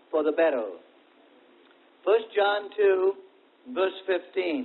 for the better. 1 John 2, verse 15.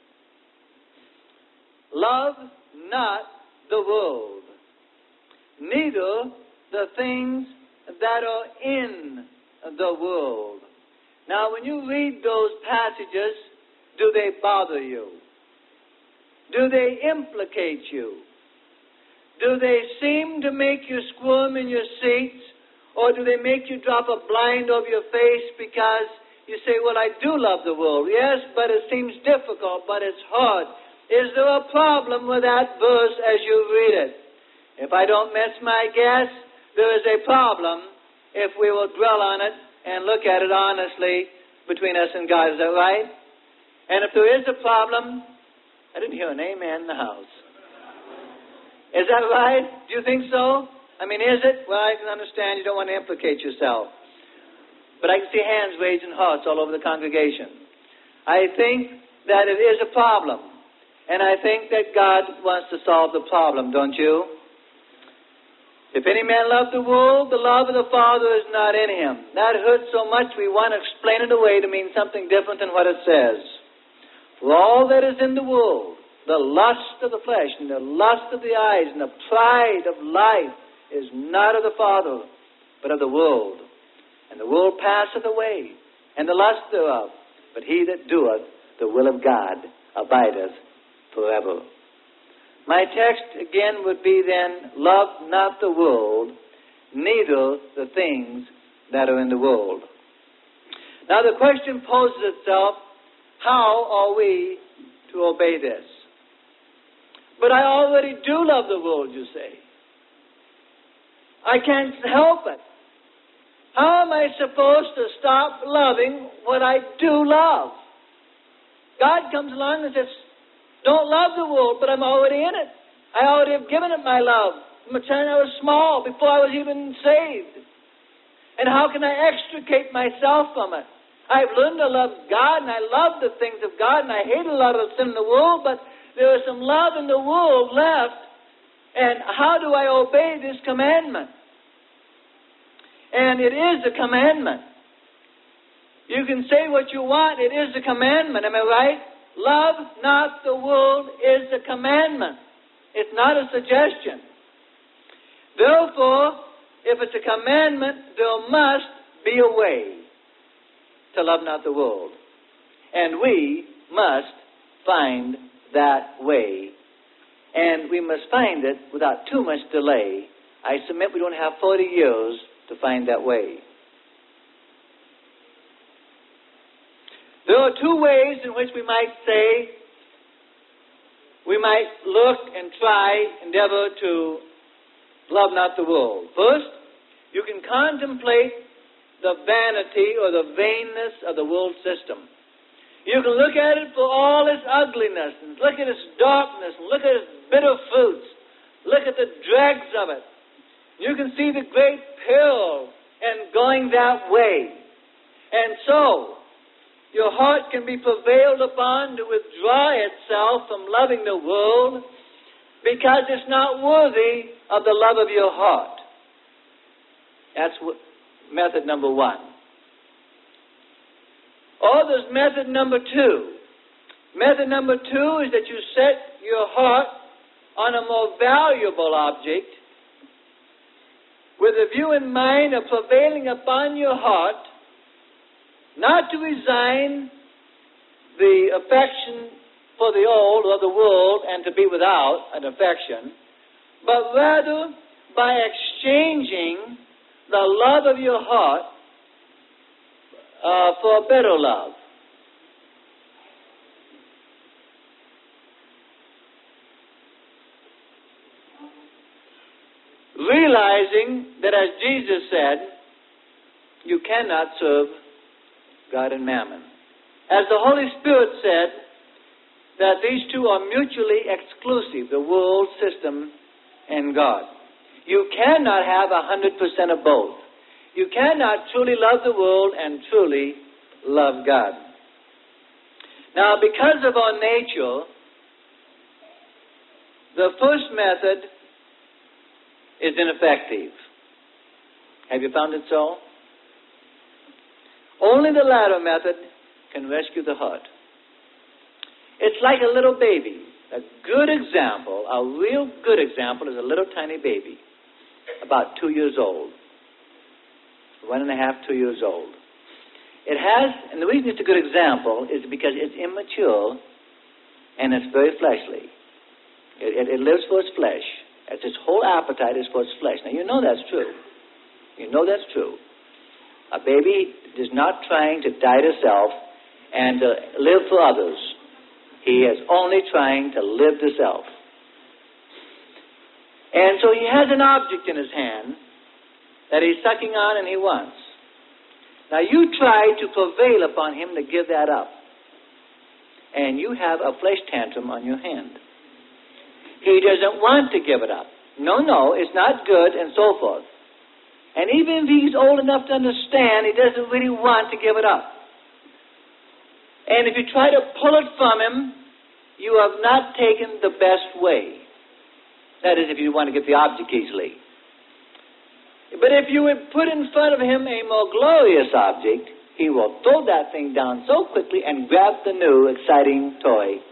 Love not the world, neither the things that are in the world. Now, when you read those passages, do they bother you? Do they implicate you? Do they seem to make you squirm in your seats? Or do they make you drop a blind over your face because you say, well, I do love the world. Yes, but it seems difficult, but it's hard. Is there a problem with that verse as you read it? If I don't miss my guess, there is a problem if we will dwell on it and look at it honestly between us and God. Is that right? And if there is a problem, I didn't hear an amen in the house. Is that right? Do you think so? I mean, is it? Well, I can understand you don't want to implicate yourself. But I can see hands raised and hearts all over the congregation. I think that it is a problem. And I think that God wants to solve the problem, don't you? If any man love the world, the love of the Father is not in him. That hurts so much we want to explain it away to mean something different than what it says. For all that is in the world, the lust of the flesh and the lust of the eyes and the pride of life is not of the Father, but of the world. And the world passeth away, and the lust thereof. But he that doeth the will of God abideth forever. My text again would be then, love not the world, neither the things that are in the world. Now the question poses itself, how are we to obey this? But I already do love the world, you say. I can't help it. How am I supposed to stop loving what I do love? God comes along and says, don't love the world, but I'm already in it. I already have given it my love from the time I was small, before I was even saved. And how can I extricate myself from it? I've learned to love God, and I love the things of God, and I hate a lot of sin in the world, but there is some love in the world left. And how do I obey this commandment? And it is a commandment. You can say what you want, it is a commandment, am I right? Love not the world is a commandment. It's not a suggestion. Therefore, if it's a commandment, there must be a way to love not the world. And we must find that way. And we must find it without too much delay. I submit we don't have 40 years to find that way. There are two ways in which we might say, we might look and try, endeavor to love not the world. First, you can contemplate the vanity or the vainness of the world system. You can look at it for all its ugliness, and look at its darkness, and look at its bitter fruits. Look at the dregs of it. You can see the great peril in going that way. And so, your heart can be prevailed upon to withdraw itself from loving the world because it's not worthy of the love of your heart. That's method number one. Or there's method number two. Method number two is that you set your heart on a more valuable object with a view in mind of prevailing upon your heart not to resign the affection for the old or the world and to be without an affection, but rather by exchanging the love of your heart for a better love. Realizing that, as Jesus said, you cannot serve God and mammon. As the Holy Spirit said, that these two are mutually exclusive, the world system and God. You cannot have 100% of both. You cannot truly love the world and truly love God. Now, because of our nature, the first method is ineffective. Have you found it so? Only the latter method can rescue the heart. It's like a little baby. A good example, a real good example, is a little tiny baby, about 2 years old. 1.5, 2 years old. It has, and the reason it's a good example is because it's immature and it's very fleshly. It lives for its flesh. Its whole appetite is for its flesh. Now, you know that's true. You know that's true. A baby is not trying to die to self and to live for others. He is only trying to live to self. And so he has an object in his hand that he's sucking on and he wants. Now you try to prevail upon him to give that up. And you have a flesh tantrum on your hand. He doesn't want to give it up. No, it's not good, and so forth. And even if he's old enough to understand, he doesn't really want to give it up. And if you try to pull it from him, you have not taken the best way. That is, if you want to get the object easily. But if you would put in front of him a more glorious object, he will throw that thing down so quickly and grab the new, exciting toy.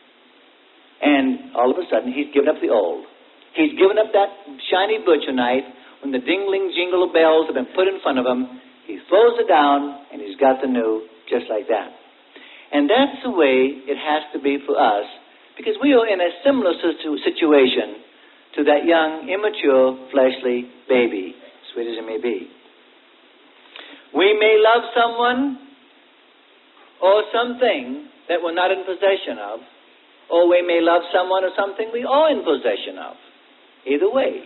And all of a sudden, he's given up the old. He's given up that shiny butcher knife. When the dingling jingle of bells have been put in front of him, he throws it down, and he's got the new, just like that. And that's the way it has to be for us, because we are in a similar situation to that young, immature, fleshly baby, sweet as it may be. We may love someone or something that we're not in possession of, or we may love someone or something we are in possession of. Either way.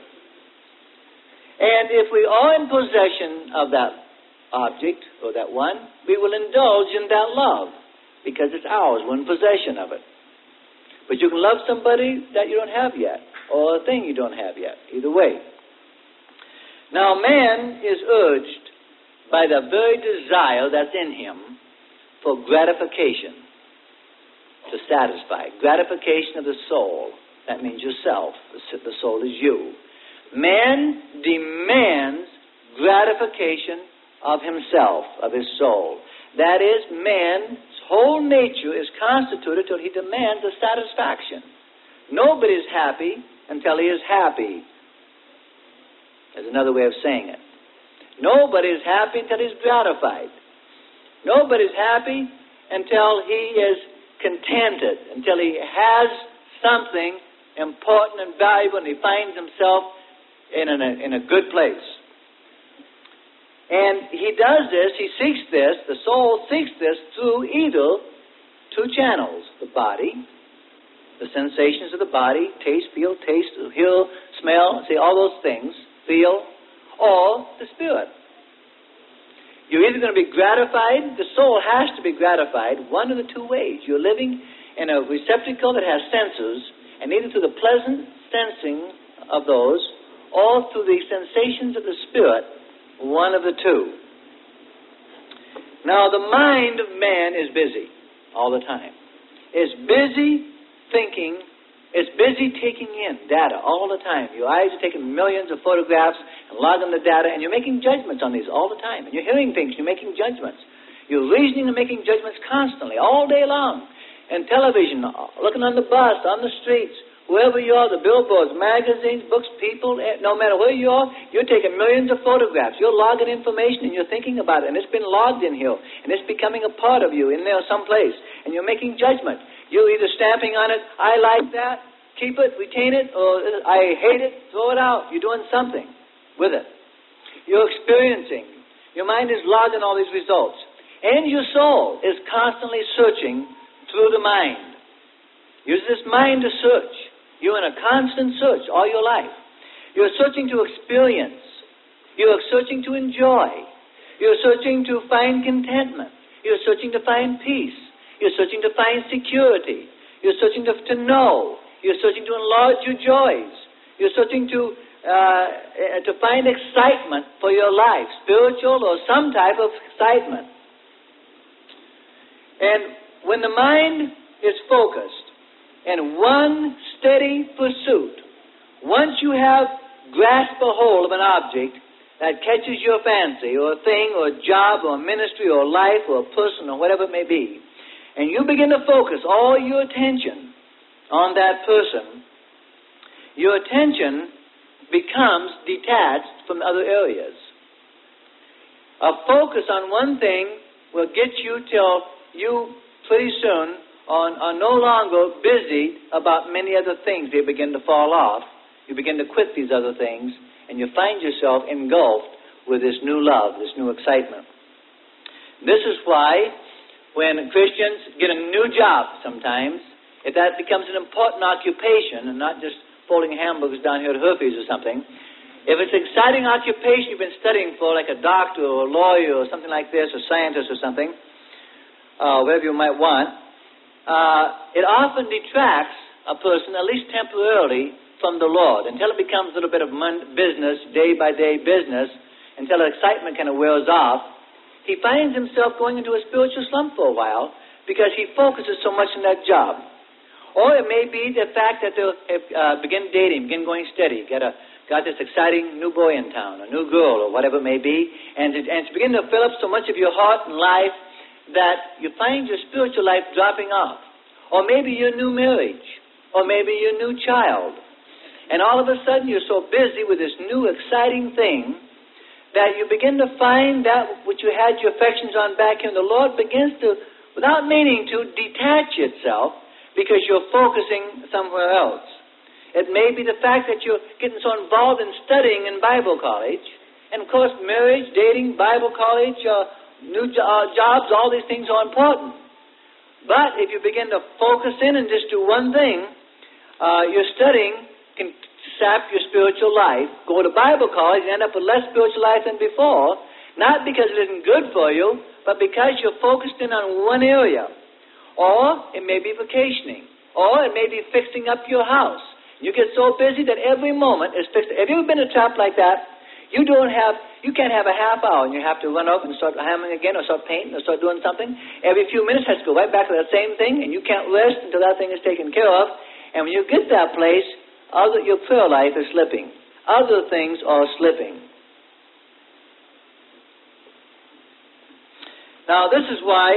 And if we are in possession of that object or that one, we will indulge in that love because it's ours. We're in possession of it. But you can love somebody that you don't have yet, or a thing you don't have yet. Either way. Now, man is urged by the very desire that's in him for gratification, to satisfy. Gratification of the soul. That means yourself. The soul is you. Man demands gratification of himself, of his soul. That is, man's whole nature is constituted till he demands a satisfaction. Nobody is happy until he is happy. There's another way of saying it. Nobody is happy until he's gratified. Nobody is happy until he is contented, until he has something important and valuable and he finds himself in a good place. And he does this, he seeks this, the soul seeks this through either two channels. The body, the sensations of the body, taste, feel, hear, smell, see all those things, feel, or the spirit. You're either going to be gratified, the soul has to be gratified, one of the two ways. You're living in a receptacle that has sensors, and either through the pleasant sensing of those, or through the sensations of the spirit, one of the two. Now, the mind of man is busy all the time. It's busy thinking. It's busy taking in data all the time. Your eyes are taking millions of photographs and logging the data, and you're making judgments on these all the time. And you're hearing things, you're making judgments. You're reasoning and making judgments constantly, all day long. And television, looking on the bus, on the streets, wherever you are, the billboards, magazines, books, people, no matter where you are, you're taking millions of photographs. You're logging information and you're thinking about it. And it's been logged in here. And it's becoming a part of you in there someplace. And you're making judgment. You're either stamping on it, I like that, keep it, retain it, or I hate it, throw it out. You're doing something with it. You're experiencing. Your mind is logging all these results. And your soul is constantly searching through the mind. Use this mind to search. You're in a constant search all your life. You're searching to experience. You're searching to enjoy. You're searching to find contentment. You're searching to find peace. You're searching to find security. You're searching to know. You're searching to enlarge your joys. You're searching to find excitement for your life, spiritual or some type of excitement. And when the mind is focused in one steady pursuit, once you have grasped a hold of an object, that catches your fancy, or a thing, or a job, or a ministry, or a life, or a person, or whatever it may be, and you begin to focus all your attention on that person, your attention becomes detached from other areas. A focus on one thing will get you till you pretty soon are no longer busy about many other things. They begin to fall off. You begin to quit these other things, and you find yourself engulfed with this new love, this new excitement. This is why when Christians get a new job sometimes, if that becomes an important occupation and not just folding hamburgers down here at Herfy's or something, if it's an exciting occupation you've been studying for, like a doctor or a lawyer or something like this, or scientist or something, whatever you might want, it often detracts a person, at least temporarily, from the Lord until it becomes a little bit of business, day-by-day business, until the excitement kind of wears off. He finds himself going into a spiritual slump for a while because he focuses so much on that job. Or it may be the fact that they'll begin dating, begin going steady, got this exciting new boy in town, a new girl, or whatever it may be, and it's beginning to fill up so much of your heart and life that you find your spiritual life dropping off. Or maybe your new marriage, or maybe your new child. And all of a sudden you're so busy with this new exciting thing that you begin to find that which you had your affections on back here, and the Lord begins to, without meaning to, detach itself because you're focusing somewhere else. It may be the fact that you're getting so involved in studying in Bible college, and of course marriage, dating, Bible college, new jobs, all these things are important. But if you begin to focus in and just do one thing, your studying can sap your spiritual life. Go to Bible college and end up with less spiritual life than before, not because it isn't good for you, but because you're focused in on one area. Or it may be vacationing, or it may be fixing up your house. You get so busy that every moment is fixed. Have you ever been in a trap like that? You can't have a half hour and you have to run up and start hammering again, or start painting, or start doing something. Every few minutes has to go right back to that same thing, and you can't rest until that thing is taken care of. And when you get that place, your prayer life is slipping. Other things are slipping. Now, this is why,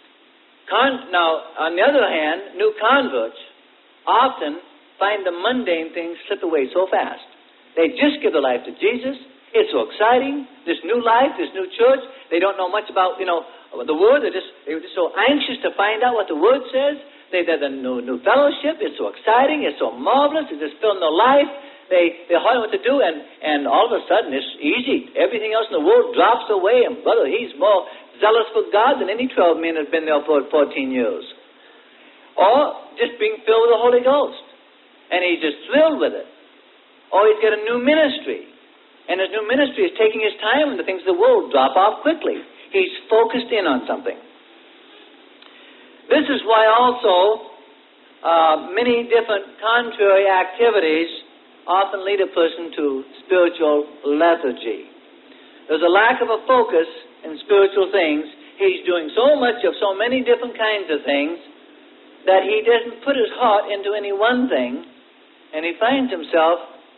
on the other hand, new converts often find the mundane things slip away so fast. They just give their life to Jesus. It's so exciting, this new life, this new church. They don't know much about, the Word. They're just so anxious to find out what the Word says. They've had the new fellowship. It's so exciting. It's so marvelous. It's just filling their life. They're hard what to do, and all of a sudden it's easy. Everything else in the world drops away, and brother, he's more zealous for God than any 12 men that have been there for 14 years. Or just being filled with the Holy Ghost, and he's just thrilled with it. Or he's got a new ministry, and his new ministry is taking his time, and the things of the world drop off quickly. He's focused in on something. This is why also many different contrary activities often lead a person to spiritual lethargy. There's a lack of a focus in spiritual things. He's doing so much of so many different kinds of things that he doesn't put his heart into any one thing, and he finds himself,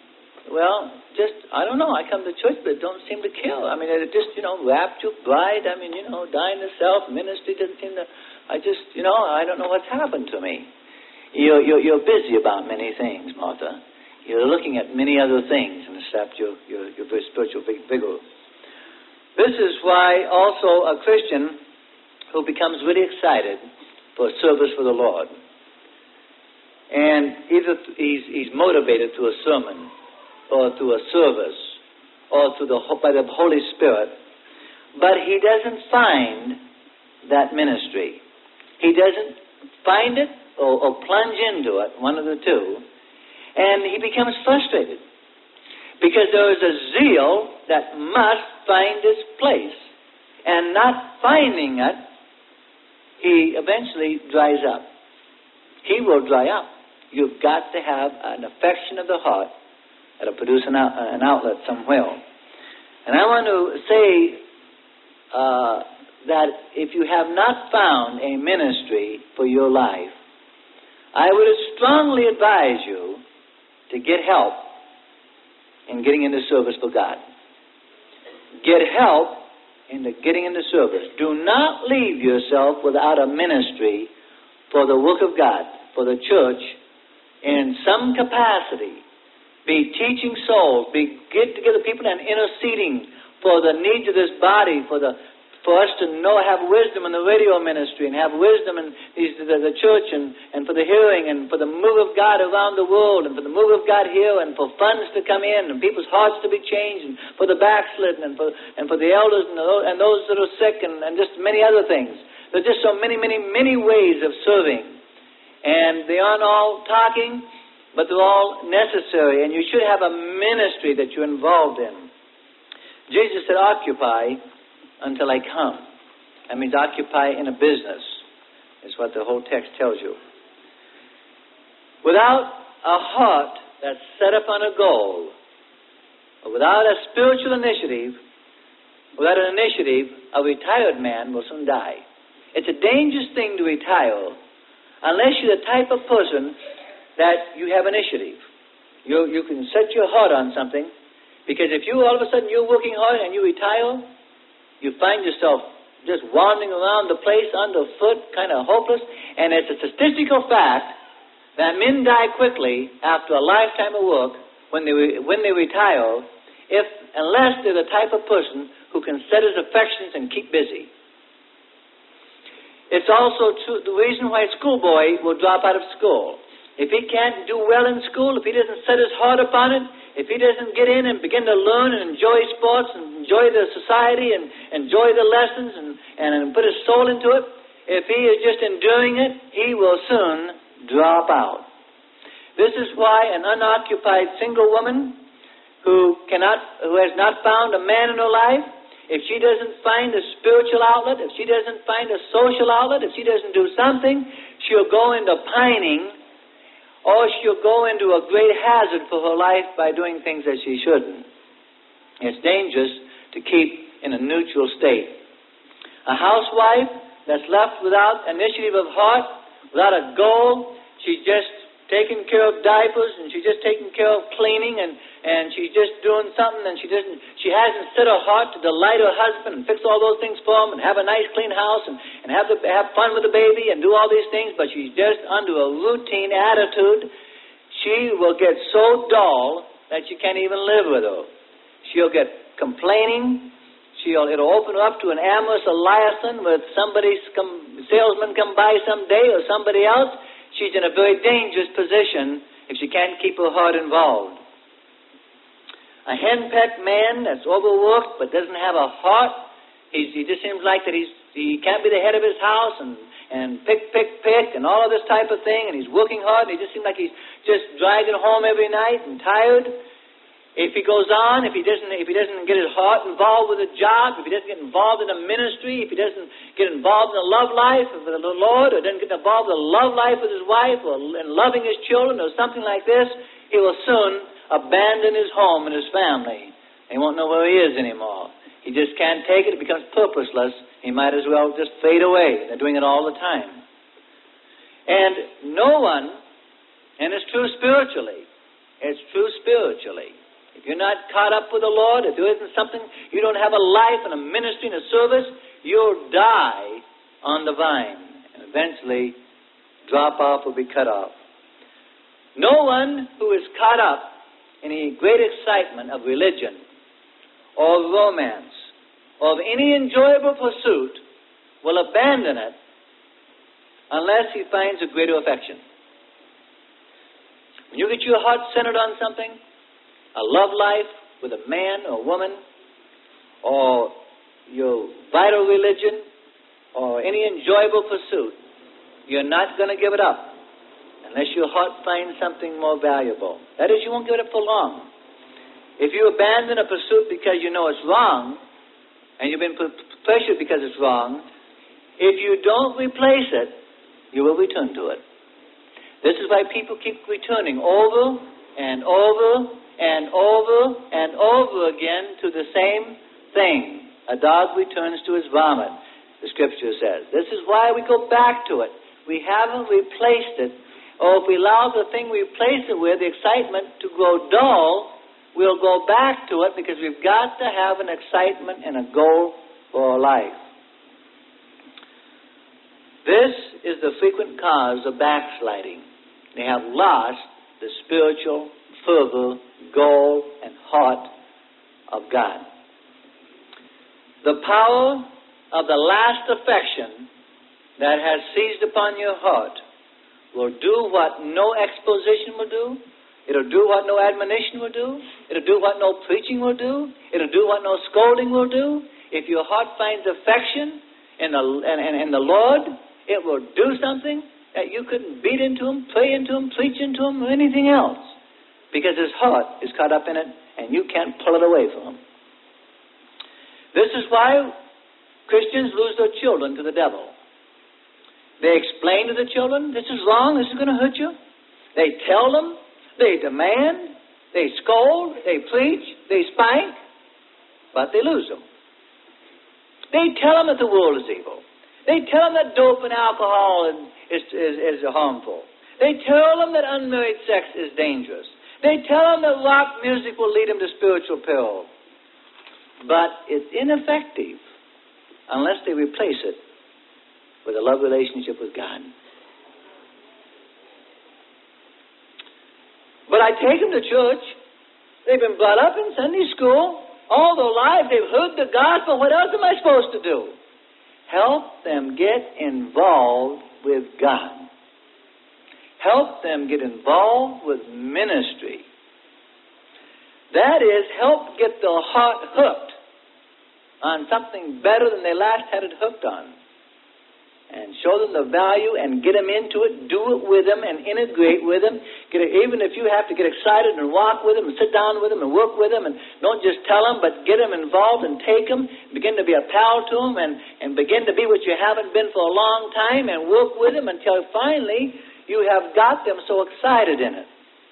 I don't know, I come to church, but it don't seem to kill. I mean, it just, rapture, bride, dying to self, ministry doesn't seem to, I don't know what's happened to me. You're busy about many things, Martha. You're looking at many other things, and it's sapped your spiritual vigor. This is why also a Christian who becomes really excited for service for the Lord, and either he's motivated through a sermon, or through a service, or by the Holy Spirit, but he doesn't find that ministry. He doesn't find it or plunge into it, one of the two, and he becomes frustrated because there is a zeal that must find its place, and not finding it, he eventually dries up. He will dry up. You've got to have an affection of the heart that'll produce an outlet somewhere. And I want to say that if you have not found a ministry for your life, I would strongly advise you to get help in getting into service for God. get help into getting into service. Do not leave yourself without a ministry for the work of God, for the church, in some capacity. Be teaching souls, be get together people and interceding for the needs of this body, for us to know, have wisdom in the radio ministry, and have wisdom in the church, and for the hearing, and for the move of God around the world, and for the move of God here, and for funds to come in, and people's hearts to be changed, and for the backslidden, and for the elders, and those that are sick, and just many other things. There's just so many, many, many ways of serving. And they aren't all talking, but they're all necessary, and you should have a ministry that you're involved in. Jesus said, occupy until I come. That means occupy in a business, is what the whole text tells you. Without a heart that's set upon a goal, or without a spiritual initiative, without an initiative, a retired man will soon die. It's a dangerous thing to retire unless you're the type of person that you have initiative. You can set your heart on something, because if you all of a sudden you're working hard and you retire, you find yourself just wandering around the place underfoot, kind of hopeless. And it's a statistical fact that men die quickly after a lifetime of work when they retire, unless they're the type of person who can set his affections and keep busy. It's also true, the reason why a schoolboy will drop out of school. If he can't do well in school, if he doesn't set his heart upon it, if he doesn't get in and begin to learn and enjoy sports and enjoy the society and enjoy the lessons and put his soul into it, if he is just enduring it, he will soon drop out. This is why an unoccupied single woman who has not found a man in her life, if she doesn't find a spiritual outlet, if she doesn't find a social outlet, if she doesn't do something, she'll go into pining, or she'll go into a great hazard for her life by doing things that she shouldn't. It's dangerous to keep in a neutral state. A housewife that's left without initiative of heart, without a goal, she's just taking care of diapers, and she's just taking care of cleaning, and she's just doing something, and she hasn't set her heart to delight her husband and fix all those things for him and have a nice clean house and have fun with the baby and do all these things, but she's just under a routine attitude. She will get so dull that you can't even live with her. She'll get complaining. It'll open her up to an amorous liaison with salesman come by someday or somebody else. She's in a very dangerous position if she can't keep her heart involved. A henpecked man that's overworked but doesn't have a heart, he just seems like that he can't be the head of his house and pick and all of this type of thing, and he's working hard, and he just seems like he's just dragging home every night and tired. If he goes on, if he doesn't get his heart involved with a job, if he doesn't get involved in a ministry, if he doesn't get involved in a love life with the Lord, or doesn't get involved in a love life with his wife, or in loving his children, or something like this, he will soon abandon his home and his family. He won't know where he is anymore. He just can't take it. It becomes purposeless. He might as well just fade away. They're doing it all the time. And no one, and it's true spiritually, if you're not caught up with the Lord, if there isn't something, you don't have a life and a ministry and a service, you'll die on the vine and eventually drop off or be cut off. No one who is caught up in any great excitement of religion or romance or of any enjoyable pursuit will abandon it unless he finds a greater affection. When you get your heart centered on something, a love life with a man or woman, or your vital religion, or any enjoyable pursuit, you're not going to give it up unless your heart finds something more valuable. That is, you won't give it up for long. If you abandon a pursuit because you know it's wrong, and you've been pressured because it's wrong, if you don't replace it, you will return to it. This is why people keep returning over and over and over and over again to the same thing. A dog returns to his vomit, the Scripture says. This is why we go back to it. We haven't replaced it. Or if we allow the thing we replace it with, the excitement, to grow dull, we'll go back to it because we've got to have an excitement and a goal for our life. This is the frequent cause of backsliding. They have lost the spiritual fervor, goal, and heart of God. The power of the last affection that has seized upon your heart will do what no exposition will do. It'll do what no admonition will do. It'll do what no preaching will do. It'll do what no scolding will do. If your heart finds affection in the Lord, it will do something that you couldn't beat into him, pray into him, preach into him, or anything else. Because his heart is caught up in it, and you can't pull it away from him. This is why Christians lose their children to the devil. They explain to the children, this is wrong, this is going to hurt you. They tell them, they demand, they scold, they preach, they spank, but they lose them. They tell them that the world is evil. They tell them that dope and alcohol is harmful. They tell them that unmarried sex is dangerous. They tell them that rock music will lead them to spiritual peril. But it's ineffective unless they replace it with a love relationship with God. But I take them to church. They've been brought up in Sunday school. All their lives they've heard the gospel. What else am I supposed to do? Help them get involved with God. Help them get involved with ministry. That is, help get their heart hooked on something better than they last had it hooked on. And show them the value and get them into it, do it with them and integrate with them. Even if you have to get excited and walk with them and sit down with them and work with them, and don't just tell them, but get them involved and take them, begin to be a pal to them and begin to be what you haven't been for a long time and work with them until finally you have got them so excited in it.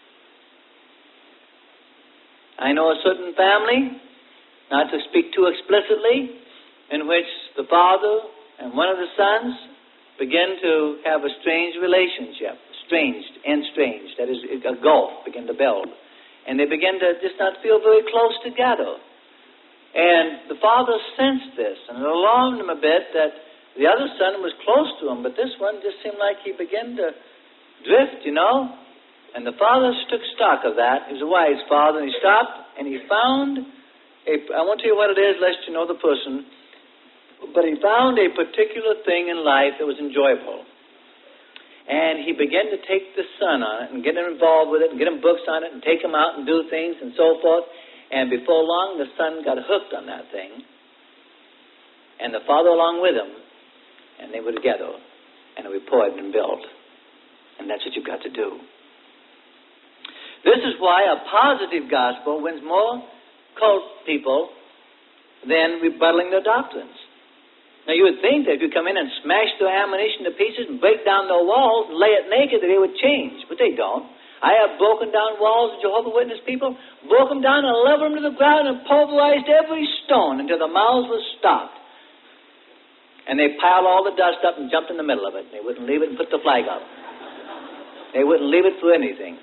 I know a certain family, not to speak too explicitly, in which the father and one of the sons begin to have a strange relationship, estranged, that is, a gulf begin to build. And they begin to just not feel very close together. And the father sensed this, and it alarmed him a bit that the other son was close to him, but this one just seemed like he began to drift, And the father took stock of that. He was a wise father, and he stopped, and he found I won't tell you what it is, lest you know the person, but he found a particular thing in life that was enjoyable. And he began to take the son on it and get him involved with it and get him books on it and take him out and do things and so forth. And before long, the son got hooked on that thing. And the father along with him. And they were together. And we poured and built. And that's what you've got to do. This is why a positive gospel wins more cult people than rebuttaling their doctrines. Now, you would think that if you come in and smash their ammunition to pieces and break down their walls and lay it naked, that they would change. But they don't. I have broken down walls of Jehovah's Witness people, broke them down and leveled them to the ground and pulverized every stone until the mouths were stopped. And they piled all the dust up and jumped in the middle of it. They wouldn't leave it and put the flag up. They wouldn't leave it for anything.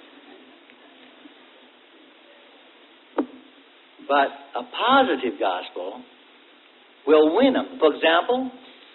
But a positive gospel will win them. For example,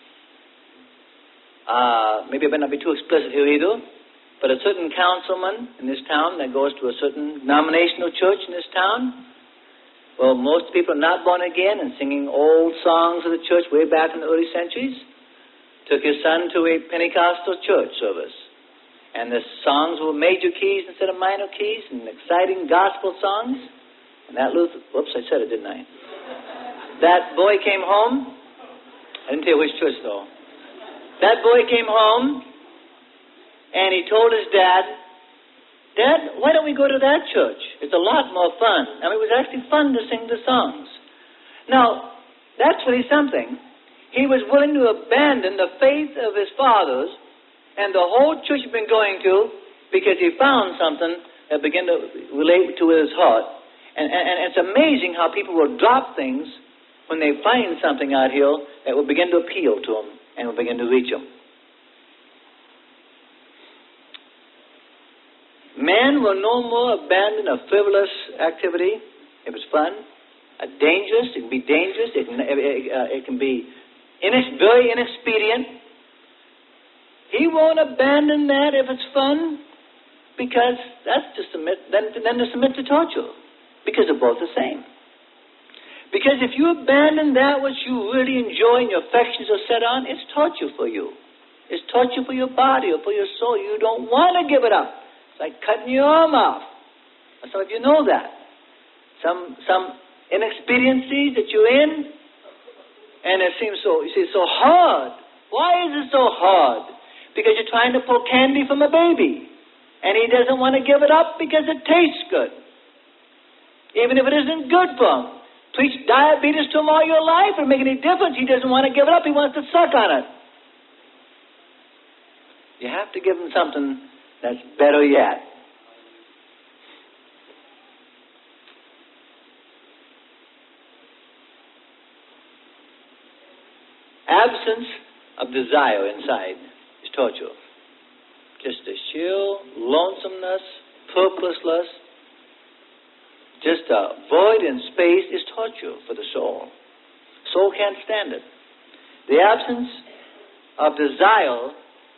maybe I better not be too explicit here either, but a certain councilman in this town that goes to a certain denominational church in this town, well, most people are not born again and singing old songs of the church way back in the early centuries, took his son to a Pentecostal church service. And the songs were major keys instead of minor keys and exciting gospel songs. And that Luther, whoops, I said it, didn't I? That boy came home. I didn't tell you which church, though. That boy came home, and he told his dad, Dad, why don't we go to that church? It's a lot more fun. I mean, it was actually fun to sing the songs. Now, that's really something. He was willing to abandon the faith of his fathers and the whole church he'd been going to because he found something that began to relate to his heart. And it's amazing how people will drop things when they find something out here that will begin to appeal to them and will begin to reach them. Men will no more abandon a frivolous activity, if it's fun. Dangerous, it can be dangerous. It can be very inexpedient. He won't abandon that if it's fun, because that's to submit, then to submit to torture, because they're both the same. Because if you abandon that which you really enjoy and your affections are set on, it's torture for you. It's torture for your body or for your soul. You don't want to give it up. It's like cutting your arm off. Some of you know that. Some inexpediencies that you're in, and it seems so hard. Why is it so hard? Because you're trying to pull candy from a baby, and he doesn't want to give it up because it tastes good, even if it isn't good for him. Preach diabetes to him all your life, it'll make any difference. He doesn't want to give it up. He wants to suck on it. You have to give him something that's better yet. Absence of desire inside is torture. Just a sheer lonesomeness, purposeless, just a void in space is torture for the soul. Soul can't stand it. The absence of desire,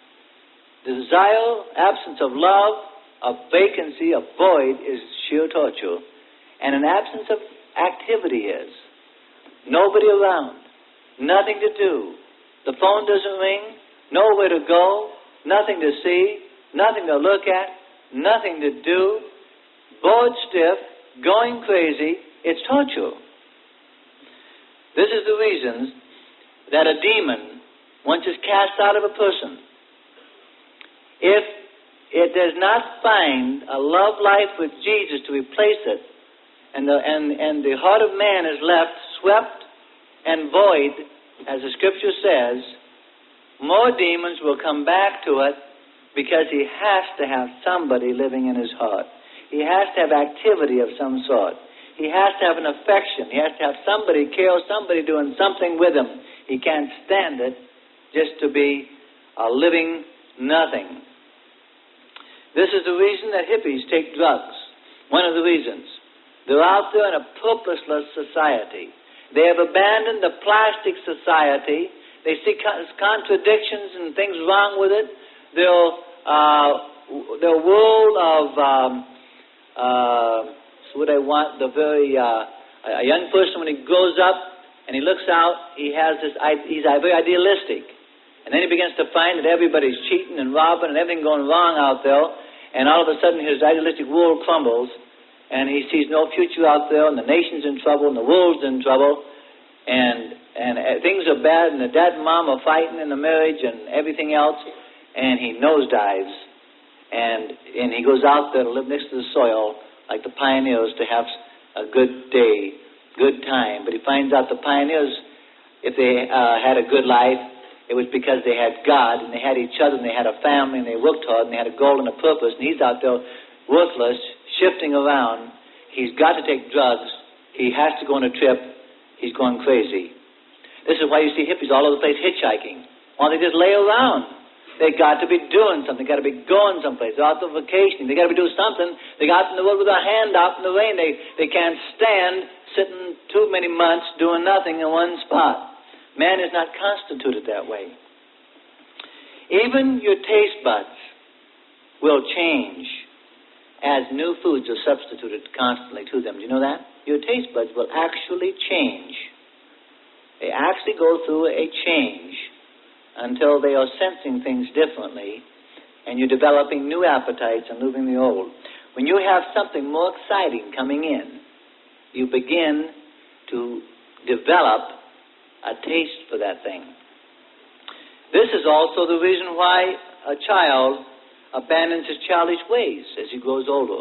absence of love, of vacancy, of void is sheer torture. And an absence of activity is. Nobody around. Nothing to do. The phone doesn't ring. Nowhere to go. Nothing to see. Nothing to look at. Nothing to do. Bored stiff. Going crazy. It's torture. This is the reason that a demon, once it's cast out of a person, if it does not find a love life with Jesus to replace it, and the heart of man is left swept and void, as the Scripture says, more demons will come back to it because he has to have somebody living in his heart. He has to have activity of some sort. He has to have an affection. He has to have somebody care, somebody doing something with him. He can't stand it just to be a living nothing. This is the reason that hippies take drugs. One of the reasons. They're out there in a purposeless society. They have abandoned the plastic society. They see contradictions and things wrong with it. Their world of what I want. A young person, when he grows up and he looks out, he's very idealistic, and then he begins to find that everybody's cheating and robbing and everything going wrong out there, and all of a sudden his idealistic world crumbles. And he sees no future out there, and the nation's in trouble, and the world's in trouble, and things are bad, and the dad and mom are fighting in the marriage and everything else, and he nosedives, and he goes out there to live next to the soil like the pioneers to have a good day, good time. But he finds out the pioneers, if they had a good life, it was because they had God, and they had each other, and they had a family, and they worked hard, and they had a goal and a purpose, and he's out there worthless, shifting around. He's got to take drugs. He has to go on a trip. He's going crazy. This is why you see hippies all over the place hitchhiking. Why don't they just lay around? They got to be doing something. They got to be going someplace. They're out on vacation. They got to be doing something. They got in the woods with their hand out in the rain. They can't stand sitting too many months doing nothing in one spot. Man is not constituted that way. Even your taste buds will change as new foods are substituted constantly to them. Do you know that? Your taste buds will actually change. They actually go through a change until they are sensing things differently, and you're developing new appetites and losing the old. When you have something more exciting coming in, you begin to develop a taste for that thing. This is also the reason why a child abandons his childish ways as he grows older.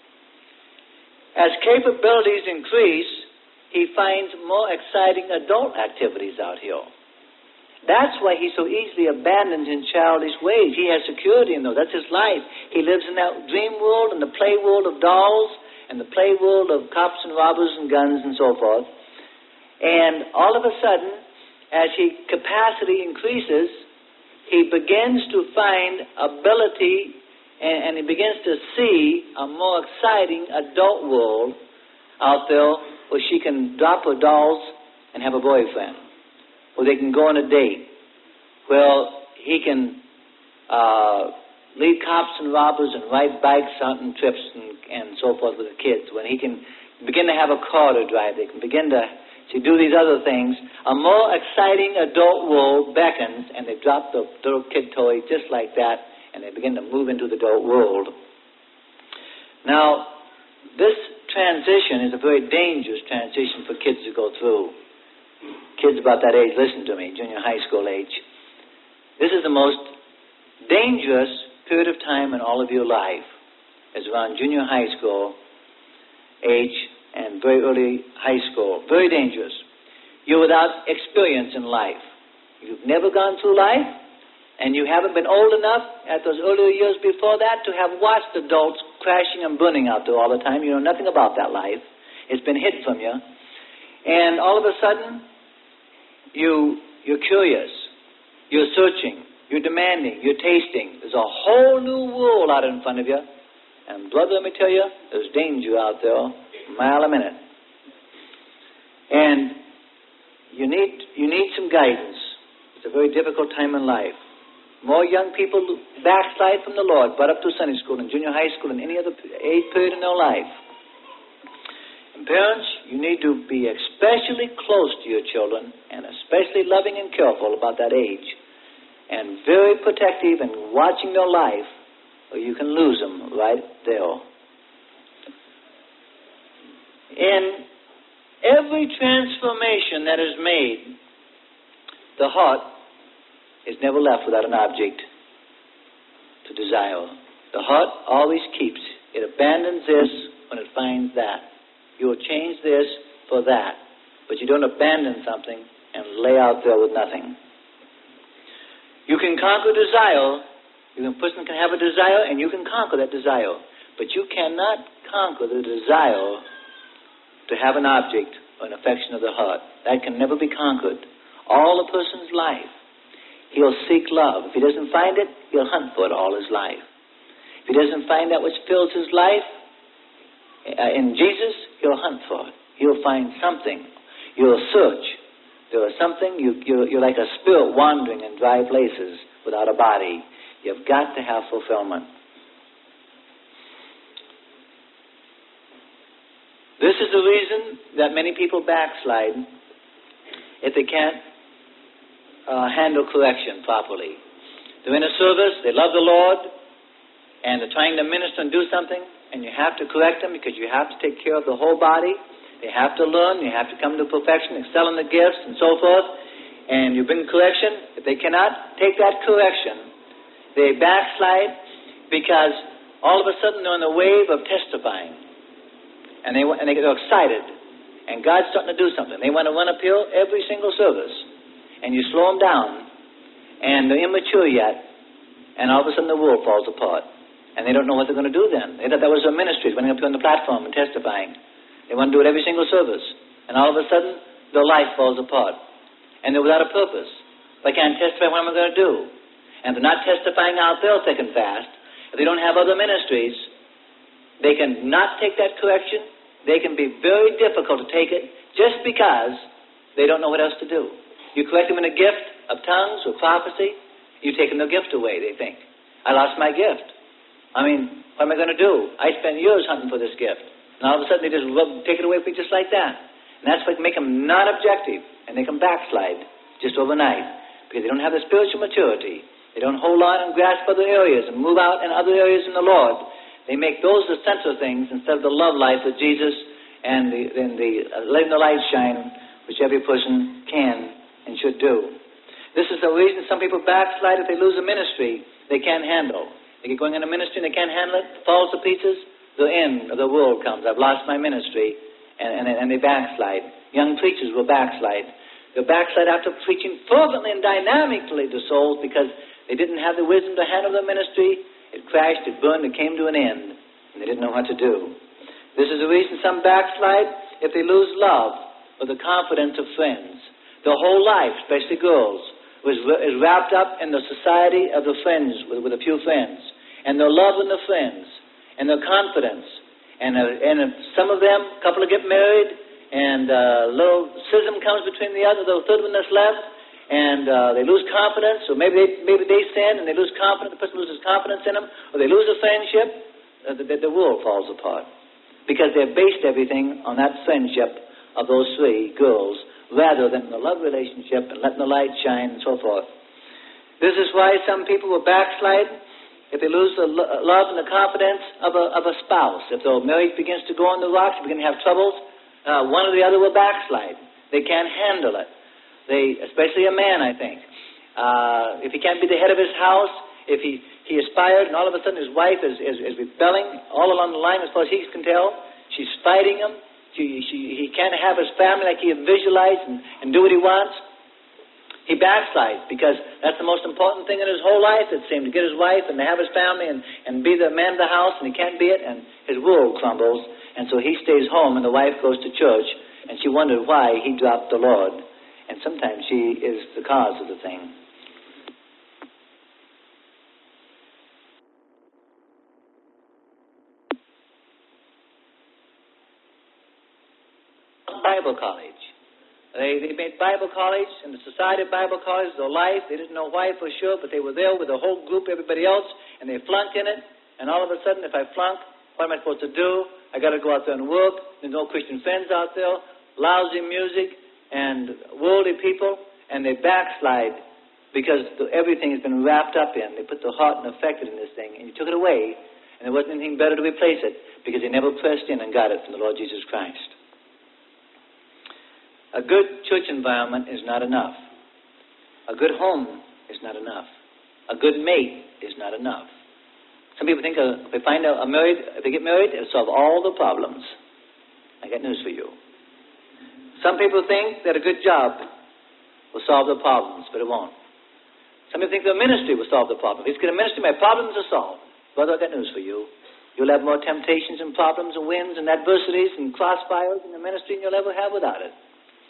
As capabilities increase, he finds more exciting adult activities out here. That's why he so easily abandons his childish ways. He has security in those. That's his life. He lives in that dream world and the play world of dolls and the play world of cops and robbers and guns and so forth. And all of a sudden, as his capacity increases, he begins to find ability and he begins to see a more exciting adult world out there where she can drop her dolls and have a boyfriend, where they can go on a date, where he can lead cops and robbers and ride bikes out on trips and so forth with the kids, when he can begin to have a car to drive, they can begin to do these other things. A more exciting adult world beckons, and they drop the little kid toy just like that, and they begin to move into the adult world. Now, this transition is a very dangerous transition for kids to go through. Kids about that age, listen to me, junior high school age. This is the most dangerous period of time in all of your life. It's around junior high school age and very early high school. Very dangerous. You're without experience in life. You've never gone through life, and you haven't been old enough at those earlier years before that to have watched adults crashing and burning out there all the time. You know nothing about that life. It's been hid from you. And all of a sudden, you're curious. You're searching. You're demanding. You're tasting. There's a whole new world out in front of you. And brother, let me tell you, there's danger out there, a mile a minute. And you need some guidance. It's a very difficult time in life. More young people backslide from the Lord, brought up through Sunday school and junior high school and any other age period in their life. And parents, you need to be especially close to your children and especially loving and careful about that age. And very protective and watching their life, or you can lose them right there. In every transformation that is made, the heart is never left without an object to desire. The heart always keeps. It abandons this when it finds that. You will change this for that. But you don't abandon something and lay out there with nothing. You can conquer desire. A person can have a desire, and you can conquer that desire. But you cannot conquer the desire to have an object or an affection of the heart. That can never be conquered. All a person's life, he'll seek love. If he doesn't find it, he'll hunt for it all his life. If he doesn't find that which fills his life in Jesus, he'll hunt for it. He'll find something. You'll search. There is something. You're like a spirit wandering in dry places without a body. You've got to have fulfillment. This is the reason that many people backslide if they can't handle correction properly. They're in a service, they love the Lord, and they're trying to minister and do something, and you have to correct them because you have to take care of the whole body. They have to learn, you have to come to perfection, excel in the gifts, and so forth, and you bring correction. If they cannot take that correction, they backslide because all of a sudden they're on the wave of testifying. And they get excited. And God's starting to do something. They want to run uphill every single service. And you slow them down. And they're immature yet. And all of a sudden the world falls apart. And they don't know what they're going to do then. They thought that was their ministry, running up here on the platform and testifying. They want to do it every single service. And all of a sudden their life falls apart. And they're without a purpose. If I can't testify, what am I going to do? And if they're not testifying out there thick and fast, if they don't have other ministries, they can not take that correction. They can be very difficult to take it just because they don't know what else to do. You correct them in a gift of tongues or prophecy, you've taken their gift away, they think. I lost my gift. I mean, what am I going to do? I spent years hunting for this gift. And all of a sudden they just take it away from me just like that. And that's what make them non-objective. And they can backslide just overnight because they don't have the spiritual maturity. They don't hold on and grasp other areas and move out in other areas in the Lord. They make those the central things instead of the love life of Jesus and letting the light shine, which every person can and should do. This is the reason some people backslide if they lose a ministry they can't handle. They get going in a ministry and they can't handle it, falls to pieces, the end of the world comes. I've lost my ministry, and they backslide. Young preachers will backslide. They'll backslide after preaching fervently and dynamically to souls because they didn't have the wisdom to handle their ministry. It crashed, it burned, it came to an end, and they didn't know what to do. This is the reason some backslide if they lose love or the confidence of friends. Their whole life, especially girls, is wrapped up in the society of the friends, with a few friends. and their love and their friends, and their confidence. And if some of them, a couple get married, and a little schism comes between the other, the third one that's left, and they lose confidence, or maybe they sin and they lose confidence, the person loses confidence in them, or they lose a friendship, the world falls apart. Because they've based everything on that friendship of those three girls, rather than the love relationship and letting the light shine and so forth. This is why some people will backslide if they lose the love and the confidence of a spouse. If the marriage begins to go on the rocks, begin to have troubles, one or the other will backslide. They can't handle it. Especially a man, I think. If he can't be the head of his house, if he aspired and all of a sudden his wife is rebelling all along the line as far as he can tell, she's fighting him, he can't have his family like he had visualized and do what he wants, he backslides, because that's the most important thing in his whole life, it seemed, to get his wife and to have his family and be the man of the house, and he can't be it, and his world crumbles, and so he stays home and the wife goes to church, and she wondered why he dropped the Lord, and sometimes she is the cause of the thing. Bible college. They made Bible college, and the Society of Bible College their life. They didn't know why for sure, but they were there with the whole group, everybody else, and they flunked in it. And all of a sudden, if I flunk, what am I supposed to do? I got to go out there and work. There's no Christian friends out there, lousy music, and worldly people, and they backslide because everything has been wrapped up in. They put the heart and affected in this thing, and you took it away, and there wasn't anything better to replace it because they never pressed in and got it from the Lord Jesus Christ. A good church environment is not enough. A good home is not enough. A good mate is not enough. Some people think if they get married, it'll solve all the problems. I got news for you. Some people think that a good job will solve the problems, but it won't. Some people think that a ministry will solve the problem. If you get a ministry, my problems are solved. Brother, I got news for you. You'll have more temptations and problems and winds and adversities and crossfires in the ministry than you'll ever have without it.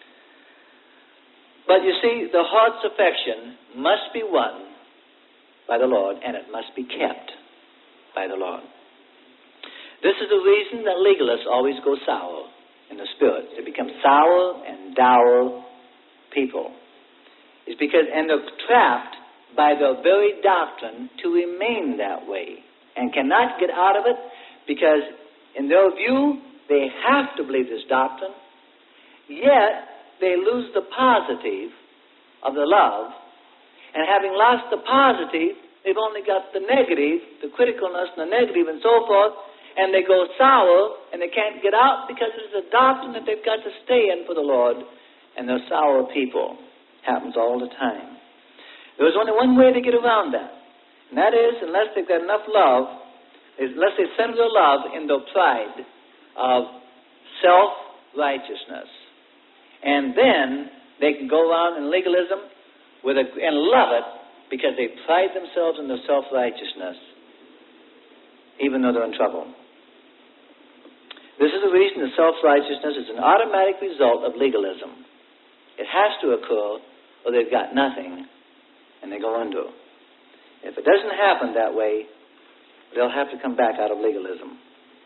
But you see, the heart's affection must be won by the Lord, and it must be kept by the Lord. This is the reason that legalists always go sour in the spirit. They become sour and dour people. It's because, and they're trapped by their very doctrine to remain that way and cannot get out of it because, in their view, they have to believe this doctrine, yet they lose the positive of the love, and having lost the positive, they've only got the negative, the criticalness and the negative and so forth, and they go sour, and they can't get out because it's a doctrine that they've got to stay in for the Lord, and they're sour people. Happens all the time. There's only one way to get around that, and that is, unless they've got enough love, unless they center their love in their pride of self-righteousness. And then they can go around in legalism and love it because they pride themselves in their self-righteousness, even though they're in trouble. This is the reason that self-righteousness is an automatic result of legalism. It has to occur or they've got nothing and they go under. If it doesn't happen that way, they'll have to come back out of legalism.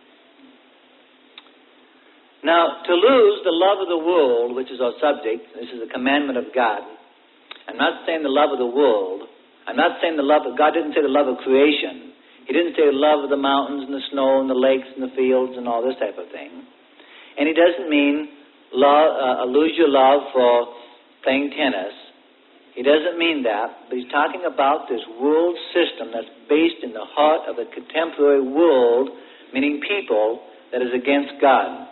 Now, to lose the love of the world, which is our subject, this is a commandment of God. I'm not saying the love of the world. I'm not saying the love of, God didn't say the love of creation. He didn't say the love of the mountains and the snow and the lakes and the fields and all this type of thing. And he doesn't mean lose your love for playing tennis. He doesn't mean that, but he's talking about this world system that's based in the heart of the contemporary world, meaning people, that is against God.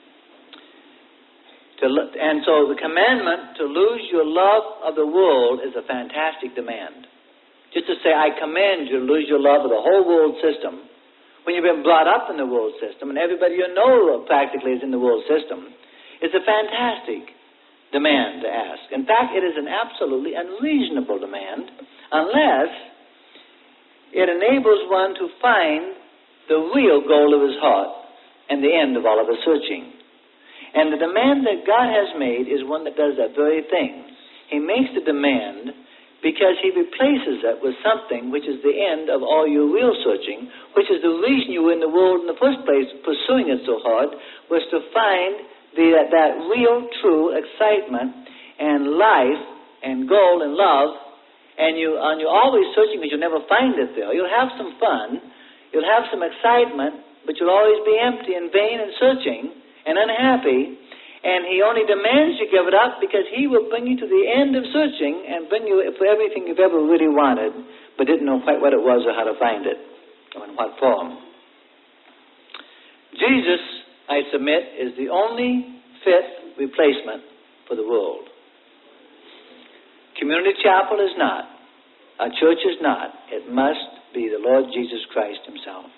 And so the commandment to lose your love of the world is a fantastic demand. Just to say, I command you to lose your love of the whole world system, when you've been brought up in the world system, and everybody you know practically is in the world system, is a fantastic demand to ask. In fact, it is an absolutely unreasonable demand, unless it enables one to find the real goal of his heart and the end of all of his searching. And the demand that God has made is one that does that very thing. He makes the demand because he replaces it with something which is the end of all your real searching, which is the reason you were in the world in the first place, pursuing it so hard, was to find that real, true excitement and life and goal and love, and you're always searching because you'll never find it there. You'll have some fun, you'll have some excitement, but you'll always be empty and vain and searching and unhappy. And he only demands you give it up because he will bring you to the end of searching and bring you for everything you've ever really wanted, but didn't know quite what it was or how to find it, or in what form. Jesus, I submit, is the only fit replacement for the world. Community Chapel is not. Our church is not. It must be the Lord Jesus Christ himself.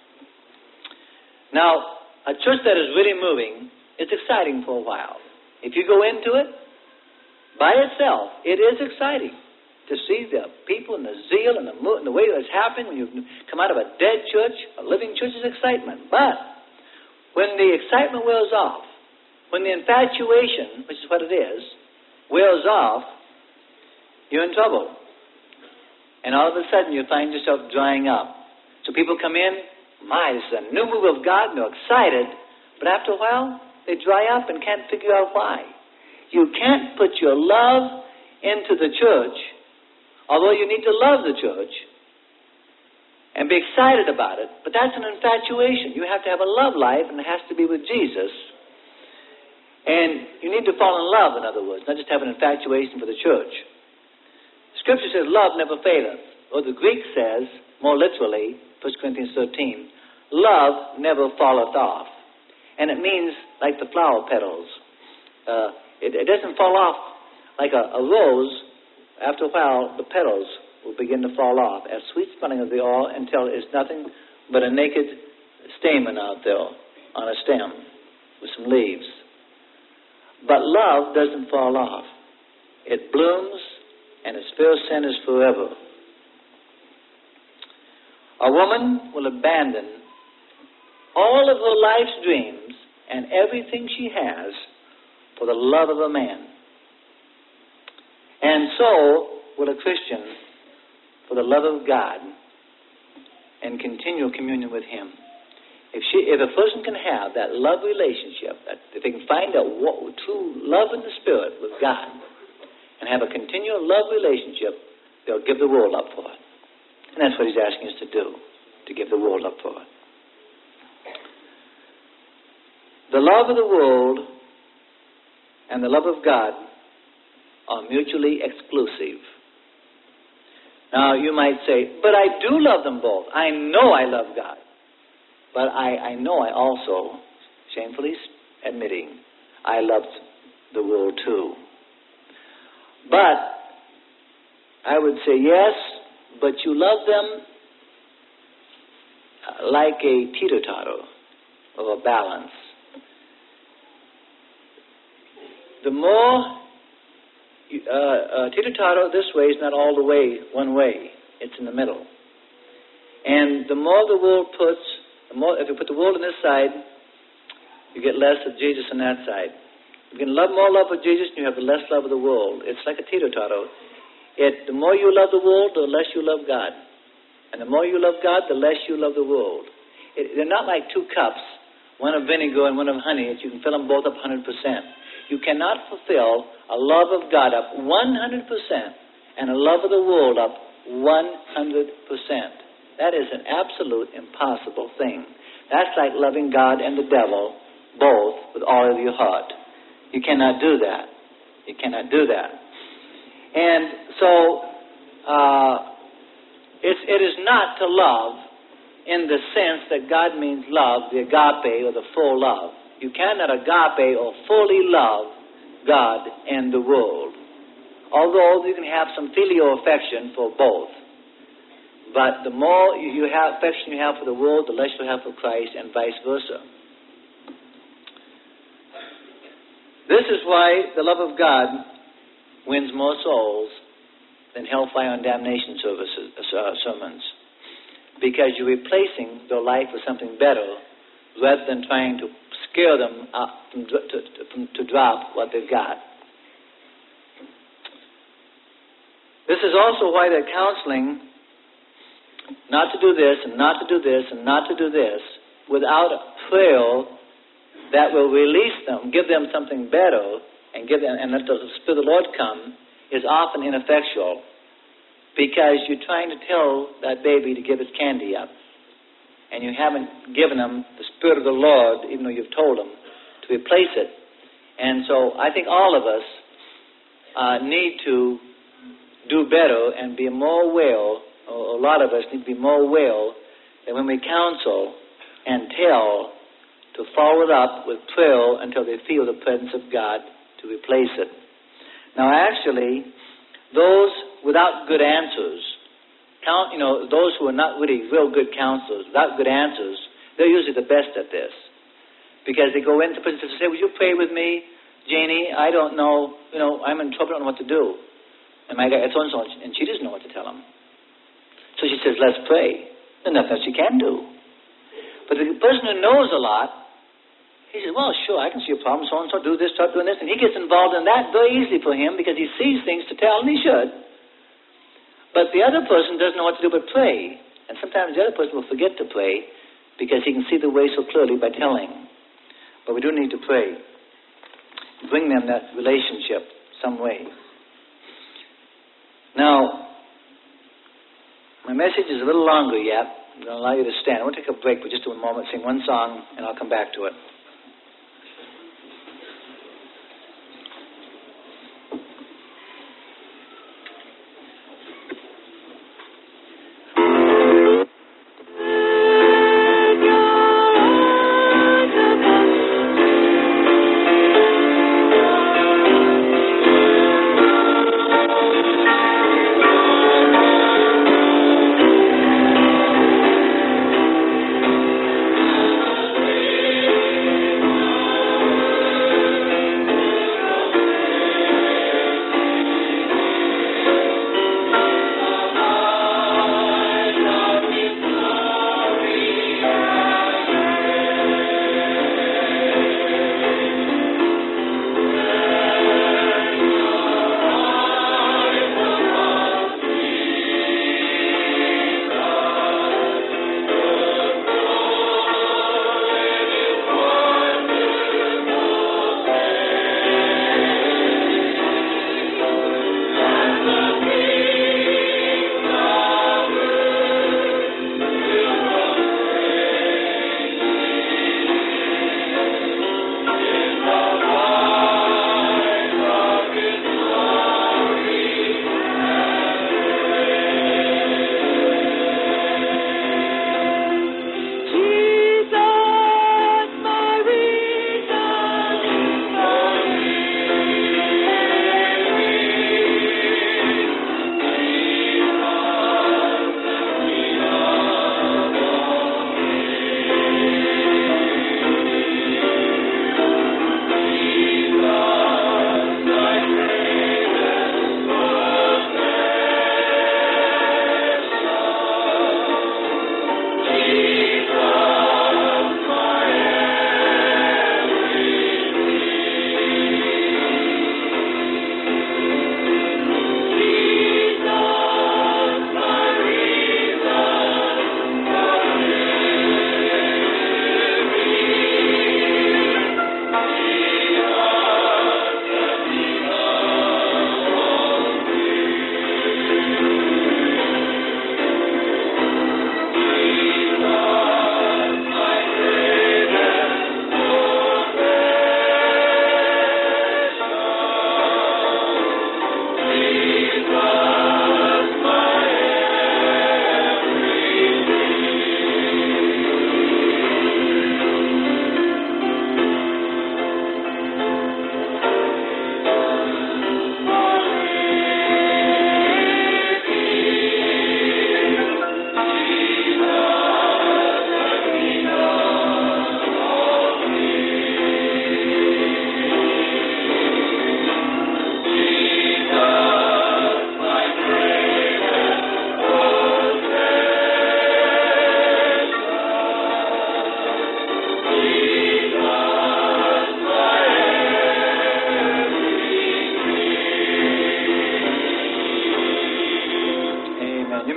Now, a church that is really moving, it's exciting for a while. If you go into it by itself, it is exciting to see the people and the zeal and the way it's happening. When you come out of a dead church, a living church is excitement. But when the excitement wears off, when the infatuation, which is what it is, wears off, you're in trouble. And all of a sudden you find yourself drying up. So people come in, my, this is a new move of God, and they're excited. But after a while, they dry up and can't figure out why. You can't put your love into the church, although you need to love the church and be excited about it. But that's an infatuation. You have to have a love life, and it has to be with Jesus. And you need to fall in love, in other words, not just have an infatuation for the church. Scripture says, love never faileth. Or the Greek says, more literally, 1 Corinthians 13, love never falleth off. And it means like the flower petals. It doesn't fall off like a rose. After a while, the petals will begin to fall off as sweet smelling of the oil until it's nothing but a naked stamen out there on a stem with some leaves. But love doesn't fall off. It blooms, and its first scent is forever. A woman will abandon all of her life's dreams and everything she has for the love of a man. And so will a Christian for the love of God and continual communion with him. If a person can have that love relationship, that if they can find a true love in the Spirit with God and have a continual love relationship, they'll give the world up for it. And that's what he's asking us to do, to give the world up for it. The love of the world and the love of God are mutually exclusive. Now, you might say, but I do love them both. I know I love God. But I know I also, shamefully admitting, I loved the world too. But I would say yes, but you love them like a teeter-totter or a balance. The more teeter-totter this way is not all the way one way. It's in the middle. And the more the world puts, if you put the world on this side, you get less of Jesus on that side. You can love more love of Jesus, and you have the less love of the world. It's like a teeter-totter. The more you love the world, the less you love God. And the more you love God, the less you love the world. They're not like two cups, one of vinegar and one of honey, that you can fill them both up 100%. You cannot fulfill a love of God up 100% and a love of the world up 100%. That is an absolute impossible thing. That's like loving God and the devil both with all of your heart. You cannot do that. You cannot do that. And so it is not to love in the sense that God means love, the agape or the full love. You cannot agape or fully love God and the world. Although you can have some filial affection for both. But the more you have affection you have for the world, the less you have for Christ, and vice versa. This is why the love of God wins more souls than hellfire and damnation sermons. Because you're replacing their life with something better rather than trying to scare them up to drop what they've got. This is also why they're counseling not to do this and not to do this and not to do this without a prayer that will release them, give them something better, and let the Spirit of the Lord come, is often ineffectual, because you're trying to tell that baby to give his candy up, and you haven't given him the Spirit of the Lord, even though you've told him, to replace it. And so I think all of us need to do better and be more aware, or a lot of us need to be more aware that when we counsel and tell, to follow it up with prayer until they feel the presence of God to replace it. Now actually, those without good answers, those who are not really real good counselors, without good answers, they're usually the best at this. Because they go into the person and say, "Would you pray with me, Janie? I don't know, I'm in trouble, I don't know what to do." And my guy, so-and-so, and she doesn't know what to tell him. So she says, "Let's pray." There's nothing else she can do. But the person who knows a lot, he says, "Well, sure, I can see a problem, so-and-so, do this, start doing this." And he gets involved in that very easily for him because he sees things to tell, and he should. But the other person doesn't know what to do but pray. And sometimes the other person will forget to pray because he can see the way so clearly by telling. But we do need to pray. Bring them that relationship some way. Now, my message is a little longer yet. I'm going to allow you to stand. I want to take a break for just a moment, sing one song, and I'll come back to it.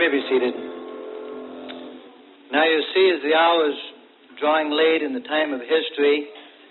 may be seated. Now you see, as the hour is drawing late in the time of history,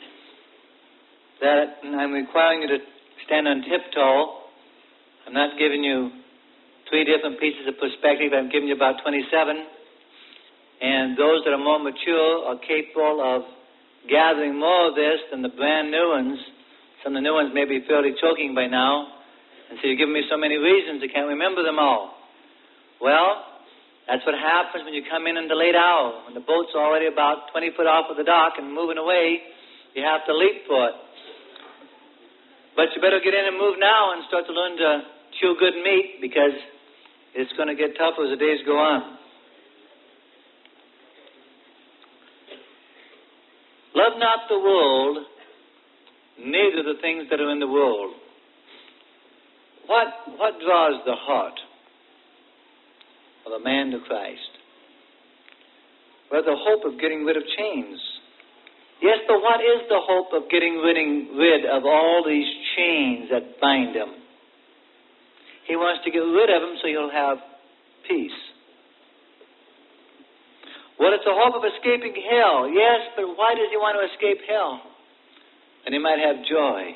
that I'm requiring you to stand on tiptoe. I'm not giving you 3 different pieces of perspective. I'm giving you about 27. And those that are more mature are capable of gathering more of this than the brand new ones. Some of the new ones may be fairly choking by now. And so you're giving me so many reasons I can't remember them all. Well, that's what happens when you come in the late hour. When the boat's already about 20 foot off of the dock and moving away, you have to leap for it. But you better get in and move now and start to learn to chew good meat, because it's going to get tougher as the days go on. Love not the world, neither the things that are in the world. What draws the heart of a man to Christ? Well, the hope of getting rid of chains. Yes, but what is the hope of getting rid of all these chains that bind him? He wants to get rid of them so he'll have peace. Well, it's a hope of escaping hell. Yes, but why does he want to escape hell? Then he might have joy.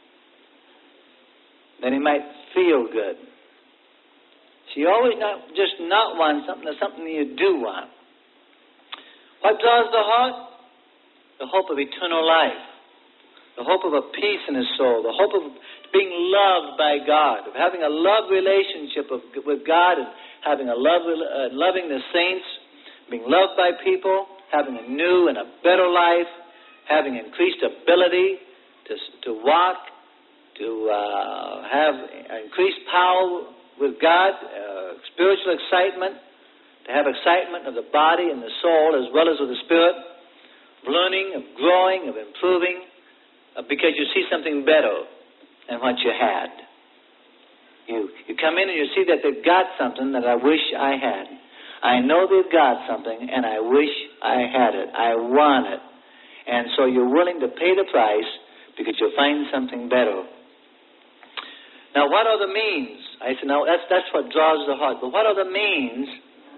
Then he might feel good. So you always not want something, there's something you do want. What draws the heart? The hope of eternal life. The hope of a peace in his soul. The hope of being loved by God. Of having a love relationship with God, and having loving the saints. Being loved by people. Having a new and a better life. Having increased ability to walk. To have increased power with God. Spiritual excitement. To have excitement of the body and the soul as well as of the spirit. Of learning, of growing, of improving, because you see something better than what you had. You come in and you see that they've got something that I wish I had. I know they've got something, and I wish I had it. I want it. And so you're willing to pay the price because you'll find something better. Now, what are the means? I said, no, that's what draws the heart. But what are the means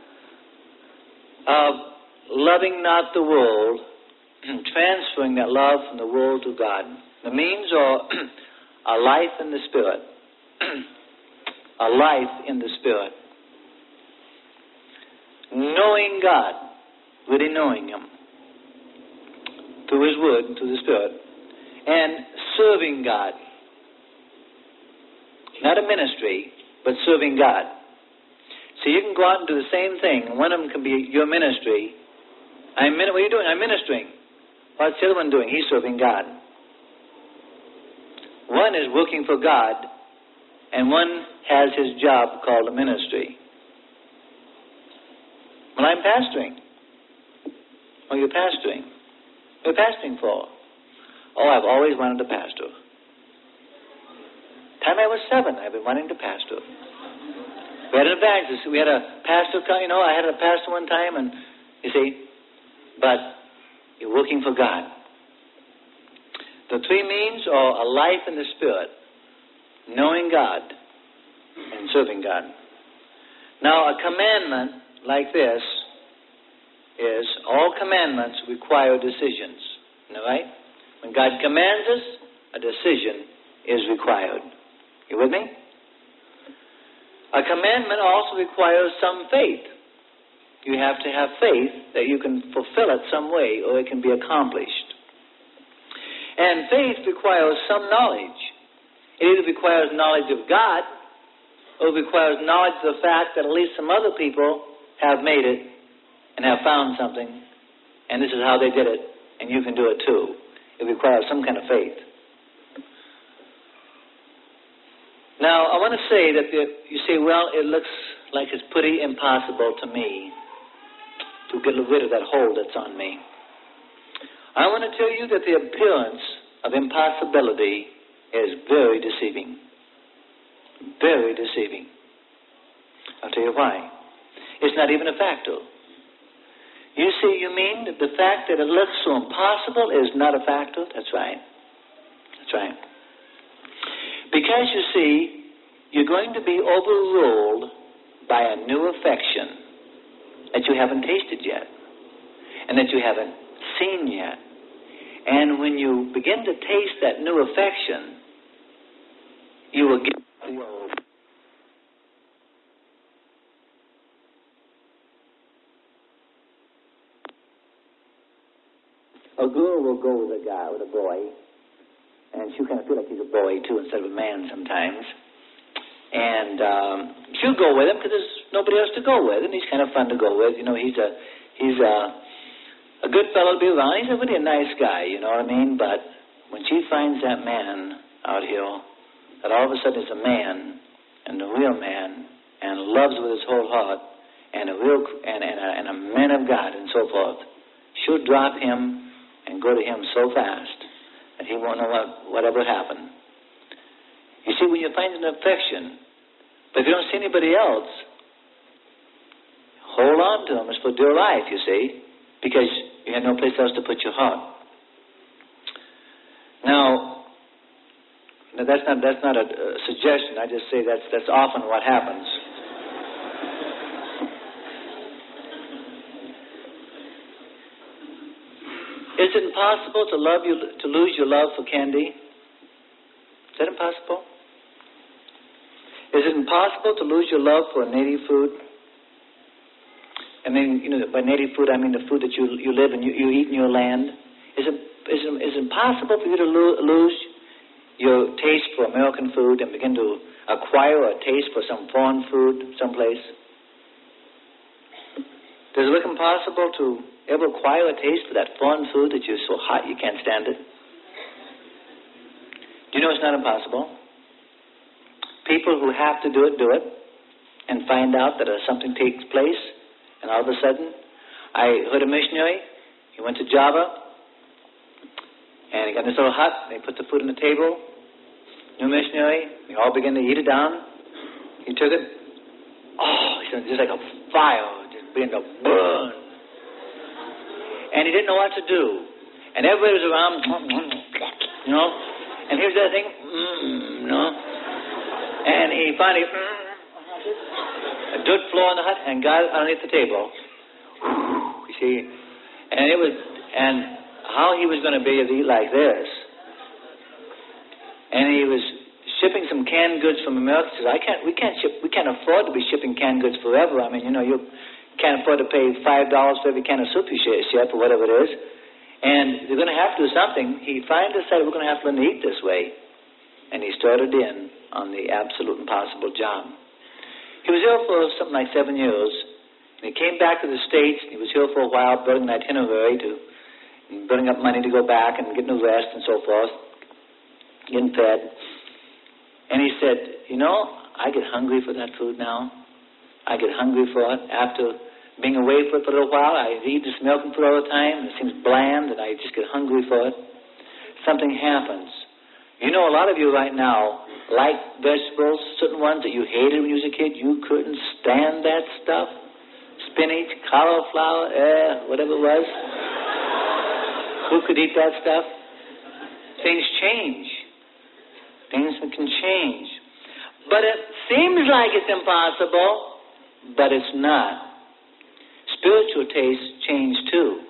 of loving not the world, transferring that love from the world to God? The means are a life in the Spirit. A life in the Spirit. Knowing God, really knowing Him, through His Word and through the Spirit. And serving God. Not a ministry, but serving God. So you can go out and do the same thing. One of them can be your ministry. What are you doing? I'm ministering. What's the other one doing? He's serving God. One is working for God, and one has his job called a ministry. Well, I'm pastoring. Oh, you're pastoring. What are you pastoring for? Oh, I've always wanted to pastor. Time I was 7, I've been wanting to pastor. We had an evangelist. We had a pastor, I had a pastor one time, and you see, but you're working for God. The 3 means are a life in the Spirit, knowing God, and serving God. Now, a commandment like this is, all commandments require decisions. All right? When God commands us, a decision is required. You with me? A commandment also requires some faith. You have to have faith that you can fulfill it some way, or it can be accomplished. And faith requires some knowledge. It either requires knowledge of God, or it requires knowledge of the fact that at least some other people have made it and have found something, and this is how they did it, and you can do it too. It requires some kind of faith. Now, I want to say that you say, well, it looks like it's pretty impossible to me to get rid of that hold that's on me. I want to tell you that the appearance of impossibility is very deceiving. Very deceiving. I'll tell you why. It's not even a factor. You see, you mean that the fact that it looks so impossible is not a factor? That's right. That's right. Because, you see, you're going to be overruled by a new affection that you haven't tasted yet and that you haven't seen yet. And when you begin to taste that new affection, you will get the world. A girl will go with a guy, with a boy, and she'll kind of feel like he's a boy, too, instead of a man sometimes. And she'll go with him because there's nobody else to go with, and he's kind of fun to go with. You know, he's a good fellow to be around. He's a really nice guy, you know what I mean? But when she finds that man out here, that all of a sudden is a man, and a real man, and loves with his whole heart, and a man of God, and so forth, she'll drop him and go to him so fast that he won't know whatever happened. You see, when you find an affection, but if you don't see anybody else, hold on to him as for dear life, you see, because you have no place else to put your heart. Now that's not a suggestion. I just say that's often what happens. Is it impossible to lose your love for candy? Is that impossible? Is it impossible to lose your love for native food? I mean, you know, by native food, I mean the food that you live and you eat in your land. Is it impossible for you to lose your taste for American food and begin to acquire a taste for some foreign food someplace? Does it look impossible to ever acquire a taste for that foreign food that you're so hot you can't stand it? Do you know it's not impossible? People who have to do it, and find out that something takes place, and all of a sudden, I heard a missionary, he went to Java, and he got in this little hut, and they put the food on the table, new missionary, we all began to eat it down, he took it, he said, just like a fire, just began to burn. And he didn't know what to do. And everybody was around, you know. And here's that thing, you know. And he finally, a dirt floor in the hut, and got underneath the table. You see. And how he was going to be able to eat like this. And he was shipping some canned goods from America. He said, we can't afford to be shipping canned goods forever. I mean, you know, you can't afford to pay $5 for every can of soup you ship or whatever it is. And they're going to have to do something. He finally decided we're going to have to learn to eat this way. And he started in on the absolute impossible job. He was here for something like 7 years. And he came back to the States. He was here for a while, building an itinerary, building up money to go back and getting a rest and so forth, getting fed. And he said, you know, I get hungry for that food now. I get hungry for it after being away for it for a little while. I eat this American food all the time, and it seems bland, and I just get hungry for it. Something happens. You know, a lot of you right now like vegetables, certain ones that you hated when you was a kid. You couldn't stand that stuff. Spinach, cauliflower, whatever it was. Who could eat that stuff? Things change. Things can change. But it seems like it's impossible, but it's not. Spiritual tastes change too.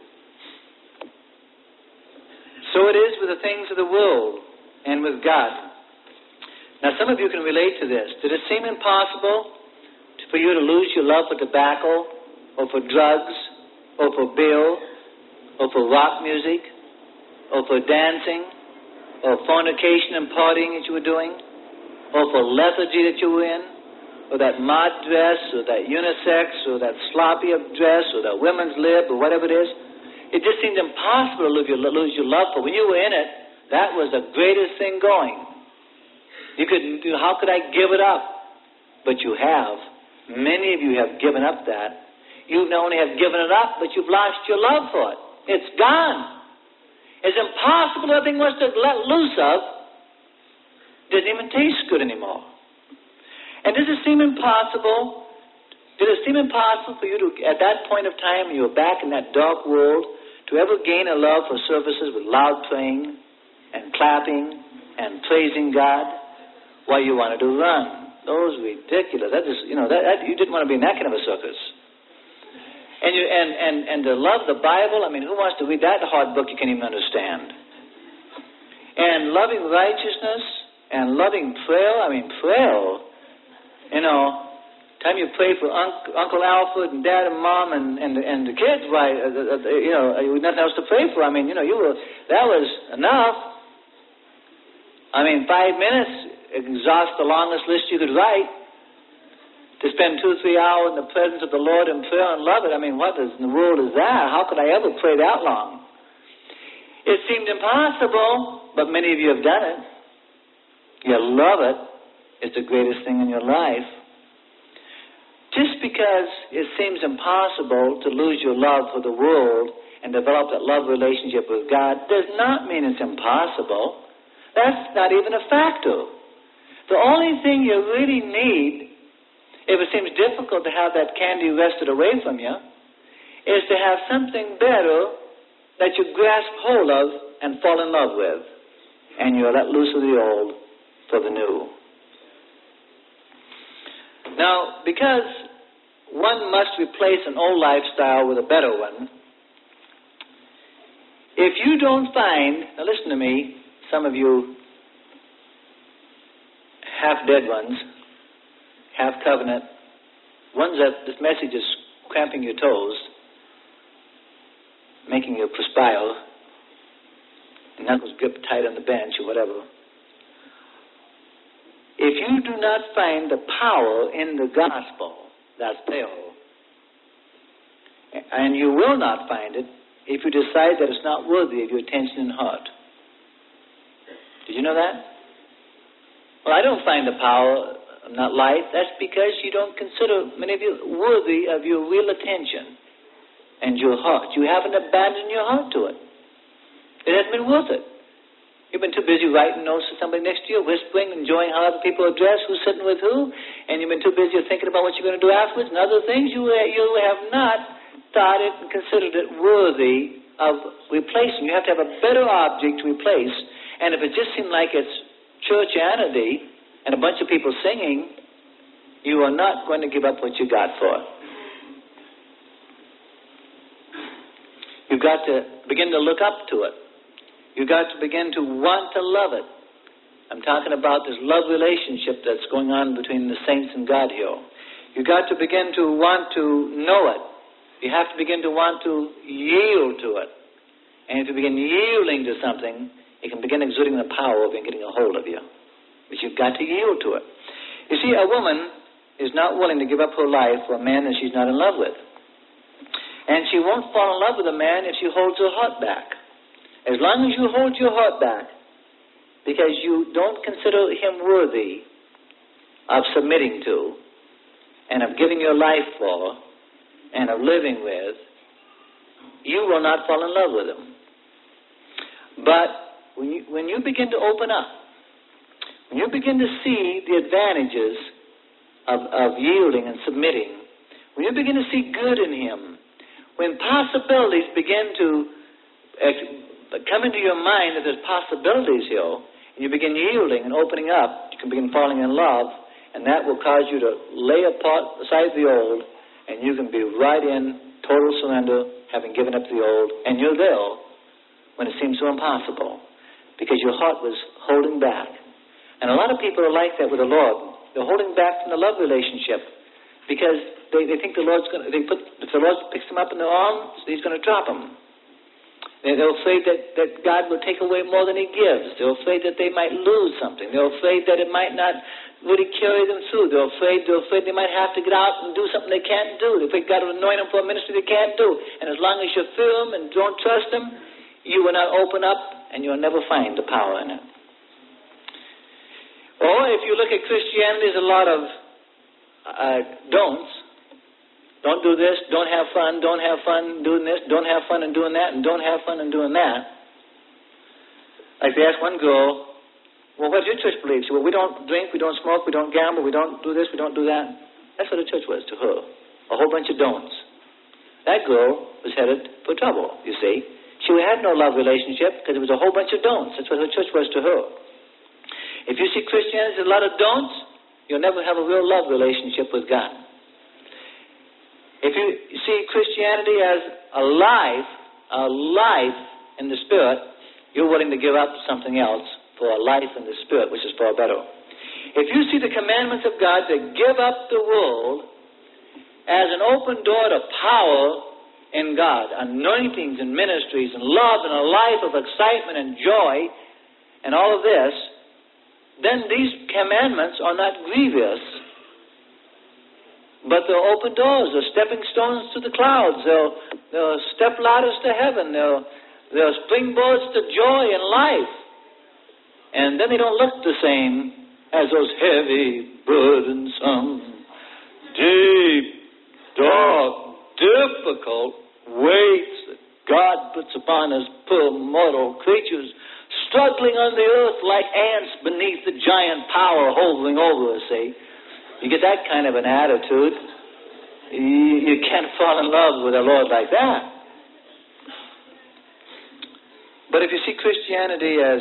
So it is with the things of the world and with God. Now some of you can relate to this. Did it seem impossible for you to lose your love for tobacco, or for drugs, or for beer, or for rock music, or for dancing, or fornication and partying that you were doing, or for lethargy that you were in, or that mod dress, or that unisex, or that sloppy dress, or that women's lib, or whatever it is? It just seemed impossible to lose your love for. When you were in it, that was the greatest thing going. How could I give it up? But you have. Many of you have given up that. You not only have given it up, but you've lost your love for it. It's gone. It's impossible. Everything was to let loose of. Doesn't even taste good anymore. And does it seem impossible? Did it seem impossible for you to, at that point of time, when you were back in that dark world, to ever gain a love for services with loud playing and clapping and praising God? Well, you wanted to run. Those ridiculous. That is, that you didn't want to be in that kind of a circus. And to love the Bible, I mean, who wants to read that hard book you can't even understand? And loving righteousness and loving prayer. I mean, prayer, time you pray for Uncle Alfred and Dad and Mom and the kids, right? You had nothing else to pray for. I mean, that was enough. I mean, 5 minutes exhaust the longest list you could write. To spend 2 or 3 hours in the presence of the Lord in prayer and love it. I mean, what in the world is that? How could I ever pray that long? It seemed impossible, but many of you have done it. You love it. It's the greatest thing in your life. Just because it seems impossible to lose your love for the world and develop that love relationship with God does not mean it's impossible. That's not even a factor. The only thing you really need, if it seems difficult to have that candy wrested away from you, is to have something better that you grasp hold of and fall in love with. And you're let loose of the old for the new. Now, because one must replace an old lifestyle with a better one, if you don't find, now listen to me, some of you half-dead ones, half-covenant, ones that this message is cramping your toes, making you perspire, knuckles grip tight on the bench or whatever. If you do not find the power in the gospel, that's there. And you will not find it if you decide that it's not worthy of your attention and heart. Did you know that? Well, I don't find the power not life. That's because you don't consider many of you worthy of your real attention and your heart. You haven't abandoned your heart to it. It hasn't been worth it. You've been too busy writing notes to somebody next to you, whispering, enjoying how other people are dressed, who's sitting with who, and you've been too busy thinking about what you're going to do afterwards and other things. You have not thought it and considered it worthy of replacing. You have to have a better object to replace. And if it just seemed like it's churchianity and a bunch of people singing, you are not going to give up what you got for it. You've got to begin to look up to it. You've got to begin to want to love it. I'm talking about this love relationship that's going on between the saints and God here. You've got to begin to want to know it. You have to begin to want to yield to it. And if you begin yielding to something, it can begin exuding the power of it getting a hold of you. But you've got to yield to it. You see, a woman is not willing to give up her life for a man that she's not in love with. And she won't fall in love with a man if she holds her heart back. As long as you hold your heart back, because you don't consider him worthy of submitting to, and of giving your life for, and of living with, you will not fall in love with him. But when you begin to open up, when you begin to see the advantages of yielding and submitting, when you begin to see good in him, when possibilities begin to come into your mind that there's possibilities here, and you begin yielding and opening up, you can begin falling in love, and that will cause you to lay aside the old, and you can be right in total surrender, having given up the old, and you're there when it seems so impossible, because your heart was holding back. And a lot of people are like that with the Lord. They're holding back from the love relationship because they think the Lord's going to, if the Lord picks them up in their arms, he's going to drop them. They're afraid that God will take away more than he gives. They're afraid that they might lose something. They're afraid that it might not really carry them through. They're afraid they might have to get out and do something they can't do. They're afraid God will anoint them for a ministry they can't do. And as long as you fear him and don't trust him, you will not open up and you'll never find the power in it. Or if you look at Christianity, there's a lot of don'ts. Don't do this, don't have fun doing this, don't have fun in doing that, and don't have fun in doing that. Like they asked one girl, well, what does your church believe? She said, well, we don't drink, we don't smoke, we don't gamble, we don't do this, we don't do that. That's what the church was to her. A whole bunch of don'ts. That girl was headed for trouble, you see. She had no love relationship because it was a whole bunch of don'ts. That's what her church was to her. If you see Christianity, there's a lot of don'ts, you'll never have a real love relationship with God. If you see Christianity as a life in the Spirit, you're willing to give up something else for a life in the Spirit, which is far better. If you see the commandments of God to give up the world as an open door to power in God, anointings and ministries and love and a life of excitement and joy and all of this, then these commandments are not grievous, but they're open doors. They're stepping stones to the clouds. They're step ladders to heaven. They're springboards to joy and life. And then they don't look the same as those heavy, burdensome, deep, dark, difficult weights that God puts upon us poor mortal creatures, struggling on the earth like ants beneath the giant power hovering over us, see? You get that kind of an attitude, you can't fall in love with the Lord like that. But if you see Christianity as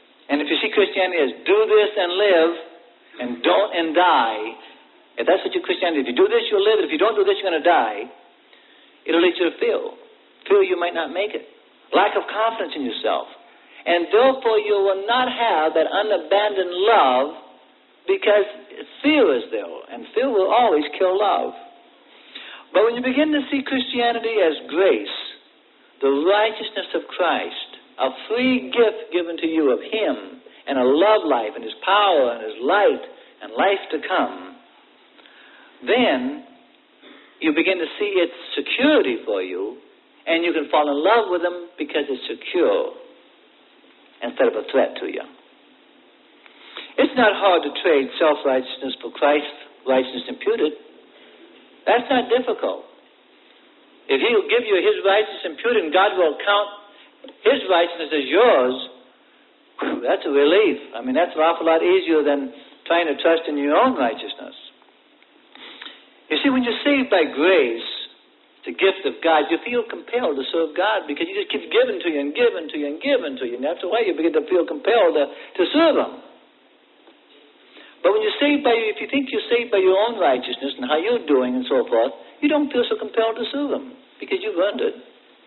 do this and live, and don't and die, if that's what your Christianity is, if you do this, you'll live, if you don't do this, you're going to die, it'll lead you to feel you might not make it. Lack of confidence in yourself. And therefore you will not have that unabandoned love, because fear is there, and fear will always kill love. But when you begin to see Christianity as grace, the righteousness of Christ, a free gift given to you of Him, and a love life, and His power, and His light, and life to come, then you begin to see its security for you, and you can fall in love with Him because it's secure instead of a threat to you. It's not hard to trade self-righteousness for Christ's righteousness imputed. That's not difficult. If He'll give you His righteousness imputed and God will count His righteousness as yours, that's a relief. I mean, that's an awful lot easier than trying to trust in your own righteousness. You see, when you're saved by grace, the gift of God, you feel compelled to serve God because He just keeps giving to you and giving to you and giving to you. And after a while, you begin to feel compelled to serve Him. But when you're saved by, if you think you're saved by your own righteousness and how you're doing and so forth, you don't feel so compelled to serve Him because you've earned it.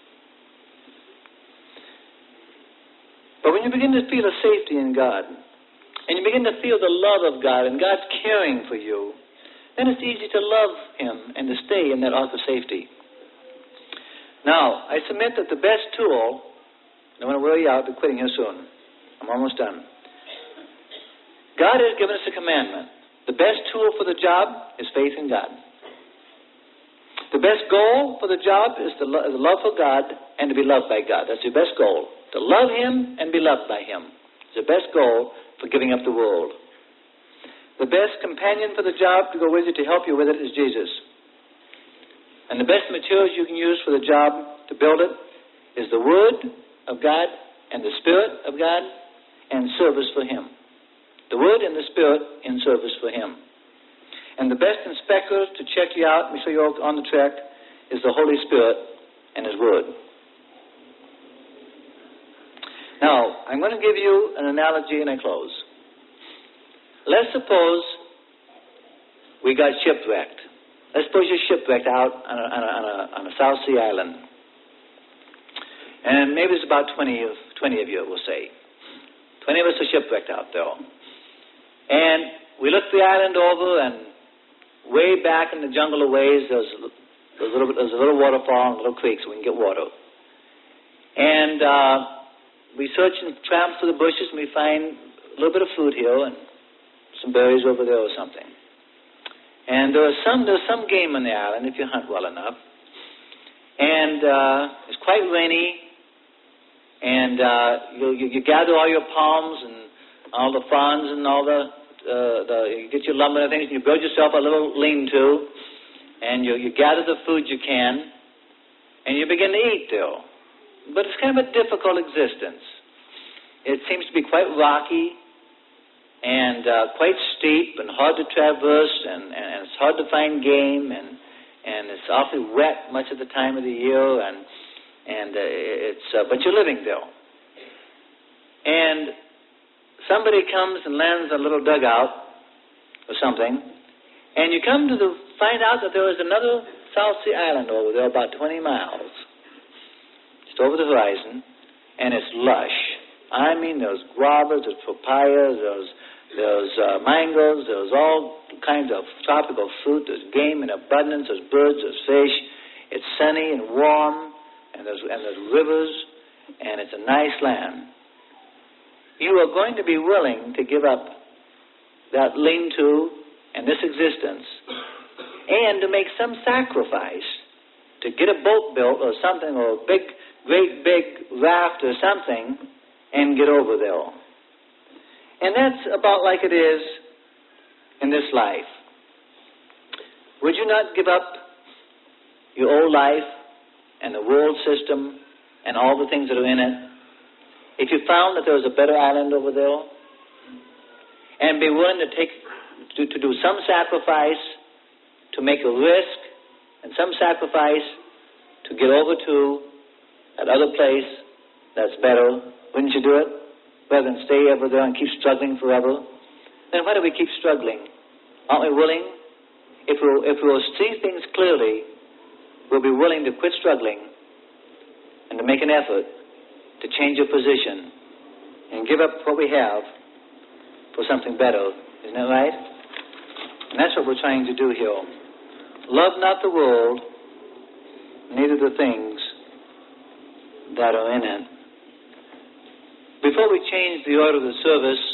But when you begin to feel a safety in God, and you begin to feel the love of God and God's caring for you, then it's easy to love Him and to stay in that ark of safety. Now, I submit that the best tool, I don't want to wear you out, I'll be quitting here soon. I'm almost done. God has given us a commandment. The best tool for the job is faith in God. The best goal for the job is the love for God and to be loved by God. That's your best goal. To love Him and be loved by Him. It's the best goal for giving up the world. The best companion for the job to go with you, to help you with it, is Jesus. And the best materials you can use for the job to build it is the Word of God and the Spirit of God and service for Him. The Word and the Spirit in service for Him. And the best inspectors to check you out, make sure you're on the track, is the Holy Spirit and His Word. Now, I'm going to give you an analogy and I close. Let's suppose we got shipwrecked. Let's suppose you're shipwrecked out on a South Sea island. And maybe it's about 20 of you, we'll say. 20 of us are shipwrecked out there. And we looked the island over, and way back in the jungle of ways, there's a little waterfall and a little creek so we can get water. And we search and tramp through the bushes, and we find a little bit of food here and some berries over there or something. And there's some game on the island if you hunt well enough. And it's quite rainy, and you gather all your palms and all the fronds and all you get your lumber and things, and you build yourself a little lean-to, and you gather the food you can, and you begin to eat there. But it's kind of a difficult existence. It seems to be quite rocky and quite steep and hard to traverse, and it's hard to find game, and it's awfully wet much of the time of the year, but you're living there. And somebody comes and lands a little dugout or something, and you come to find out that there is another South Sea island over there about 20 miles. Just over the horizon, and it's lush. I mean, there's guavas, there's papayas, there's mangoes, there's all kinds of tropical fruit, there's game in abundance, there's birds, there's fish. It's sunny and warm, and there's rivers, and it's a nice land. You are going to be willing to give up that lean-to and this existence, and to make some sacrifice to get a boat built or something, or a great big raft or something, and get over there. And that's about like it is in this life. Would you not give up your old life and the world system and all the things that are in it if you found that there was a better island over there, and be willing to do some sacrifice, to make a risk, and some sacrifice to get over to that other place that's better? Wouldn't you do it? Rather than stay over there and keep struggling forever? Then why do we keep struggling? Aren't we willing? If we'll see things clearly, we'll be willing to quit struggling and to make an effort to change your position and give up what we have for something better. Isn't that right? And that's what we're trying to do here. Love not the world, neither the things that are in it. Before we change the order of the service,